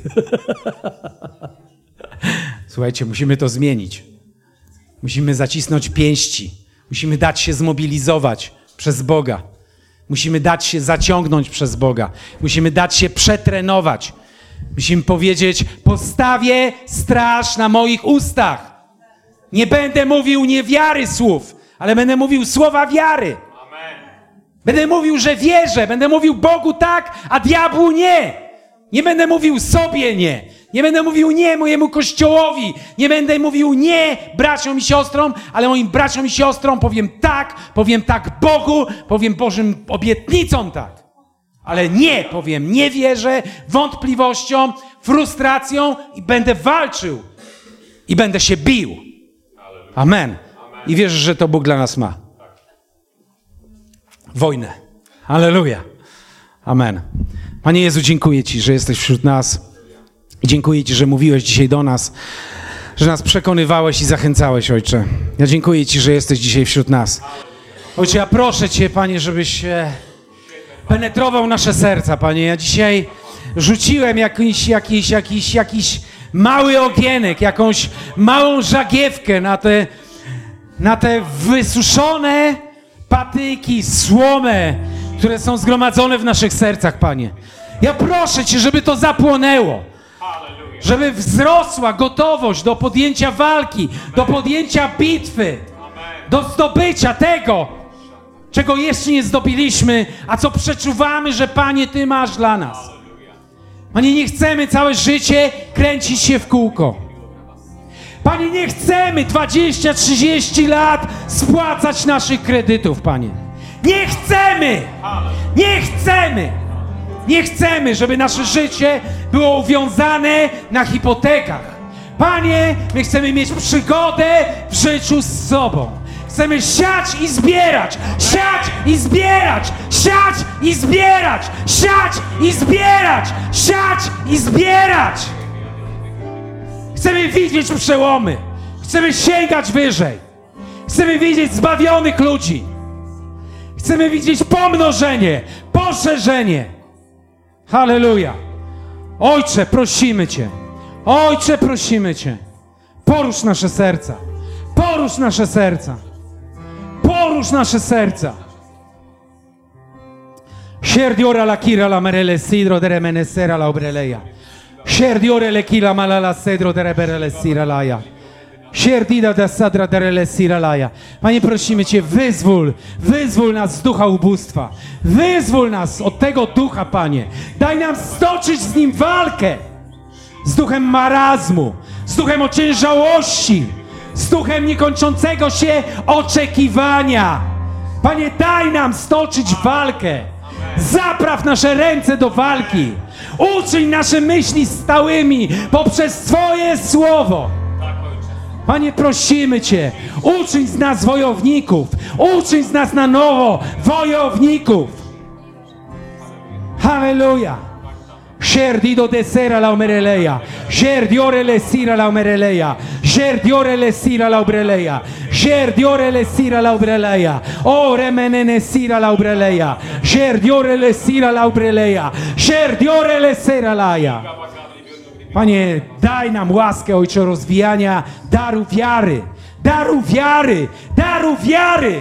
Słuchajcie, musimy to zmienić. Musimy zacisnąć pięści. Musimy dać się zmobilizować przez Boga. Musimy dać się zaciągnąć przez Boga. Musimy dać się przetrenować. Musimy powiedzieć, postawię straż na moich ustach. Nie będę mówił niewiary słów, ale będę mówił słowa wiary. Będę mówił, że wierzę. Będę mówił Bogu tak, a diabłu nie. Nie będę mówił sobie nie. Nie będę mówił nie mojemu Kościołowi. Nie będę mówił nie braciom i siostrom, ale moim braciom i siostrom powiem tak, powiem tak Bogu, powiem Bożym obietnicom tak. Ale nie powiem, nie wierzę, wątpliwością, frustracją i będę walczył. I będę się bił. Amen. I wierzę, że to Bóg dla nas ma. Wojnę. Halleluja. Amen. Panie Jezu, dziękuję Ci, że jesteś wśród nas. I dziękuję Ci, że mówiłeś dzisiaj do nas, że nas przekonywałeś i zachęcałeś, Ojcze. Ja dziękuję Ci, że jesteś dzisiaj wśród nas. Ojcze, ja proszę Cię, Panie, żebyś penetrował nasze serca, Panie. Ja dzisiaj rzuciłem jakiś, jakiś, jakiś, jakiś mały ogienek, jakąś małą żagiewkę na te, na te wysuszone patyki, słomę, które są zgromadzone w naszych sercach, Panie. Ja proszę Cię, żeby to zapłonęło. Żeby wzrosła gotowość do podjęcia walki, do podjęcia bitwy, do zdobycia tego, czego jeszcze nie zdobyliśmy, a co przeczuwamy, że Panie, Ty masz dla nas. Panie, nie chcemy całe życie kręcić się w kółko. Panie, nie chcemy dwadzieścia trzydzieści lat spłacać naszych kredytów, Panie. Nie chcemy! Nie chcemy! Nie chcemy, żeby nasze życie było uwiązane na hipotekach. Panie, my chcemy mieć przygodę w życiu z sobą. Chcemy siać i zbierać, siać i zbierać, siać i zbierać, siać i zbierać, siać i zbierać. Chcemy widzieć przełomy. Chcemy sięgać wyżej. Chcemy widzieć zbawionych ludzi. Chcemy widzieć pomnożenie, poszerzenie. Halleluja. Ojcze, prosimy Cię. Ojcze, prosimy Cię. Porusz nasze serca. Porusz nasze serca. Porusz nasze serca. Sierdiora la kira la merele sidro dere menesera la obreleja. Sierdiore le kila malala cedro dere berele siralaja. Sierdida da sadra dere siralaja. Panie, prosimy Cię, wyzwól, wyzwól nas z ducha ubóstwa. Wyzwól nas od tego ducha, Panie. Daj nam stoczyć z nim walkę. Z duchem marazmu, z duchem ociężałości, z duchem niekończącego się oczekiwania. Panie, daj nam stoczyć walkę. Zapraw nasze ręce do walki. Uczyń nasze myśli stałymi poprzez Twoje słowo. Panie, prosimy Cię, uczyń z nas wojowników. Uczyń z nas na nowo wojowników. Halleluja. Sierdido de sera la omereleja. Sierdiore le sira la omereleja. Sierdiore le sira la obreleja. Sierdiore le sira la obreleja. O remenene sira la obreleja. Sierdiore le sira la obreleja. Sierdiore le sera laja. Panie, daj nam łaskę, Ojcze, rozwijania daru wiary. Daru wiary. Daru wiary.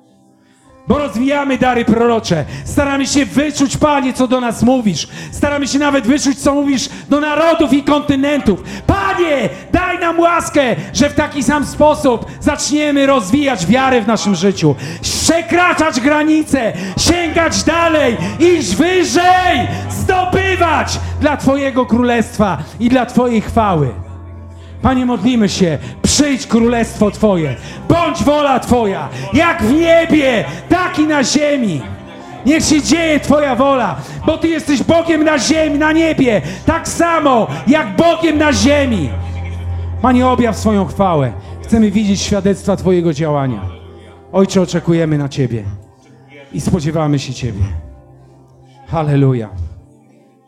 Bo rozwijamy dary prorocze. Staramy się wyczuć, Panie, co do nas mówisz. Staramy się nawet wyczuć, co mówisz do narodów i kontynentów. Panie, daj nam łaskę, że w taki sam sposób zaczniemy rozwijać wiarę w naszym życiu. Przekraczać granice, sięgać dalej, iść wyżej, zdobywać dla Twojego królestwa i dla Twojej chwały. Panie, modlimy się, przyjdź królestwo Twoje, bądź wola Twoja, jak w niebie, tak i na ziemi. Niech się dzieje Twoja wola, bo Ty jesteś Bogiem na ziemi, na niebie, tak samo jak Bogiem na ziemi. Panie, objaw swoją chwałę. Chcemy widzieć świadectwa Twojego działania. Ojcze, oczekujemy na Ciebie i spodziewamy się Ciebie. Halleluja.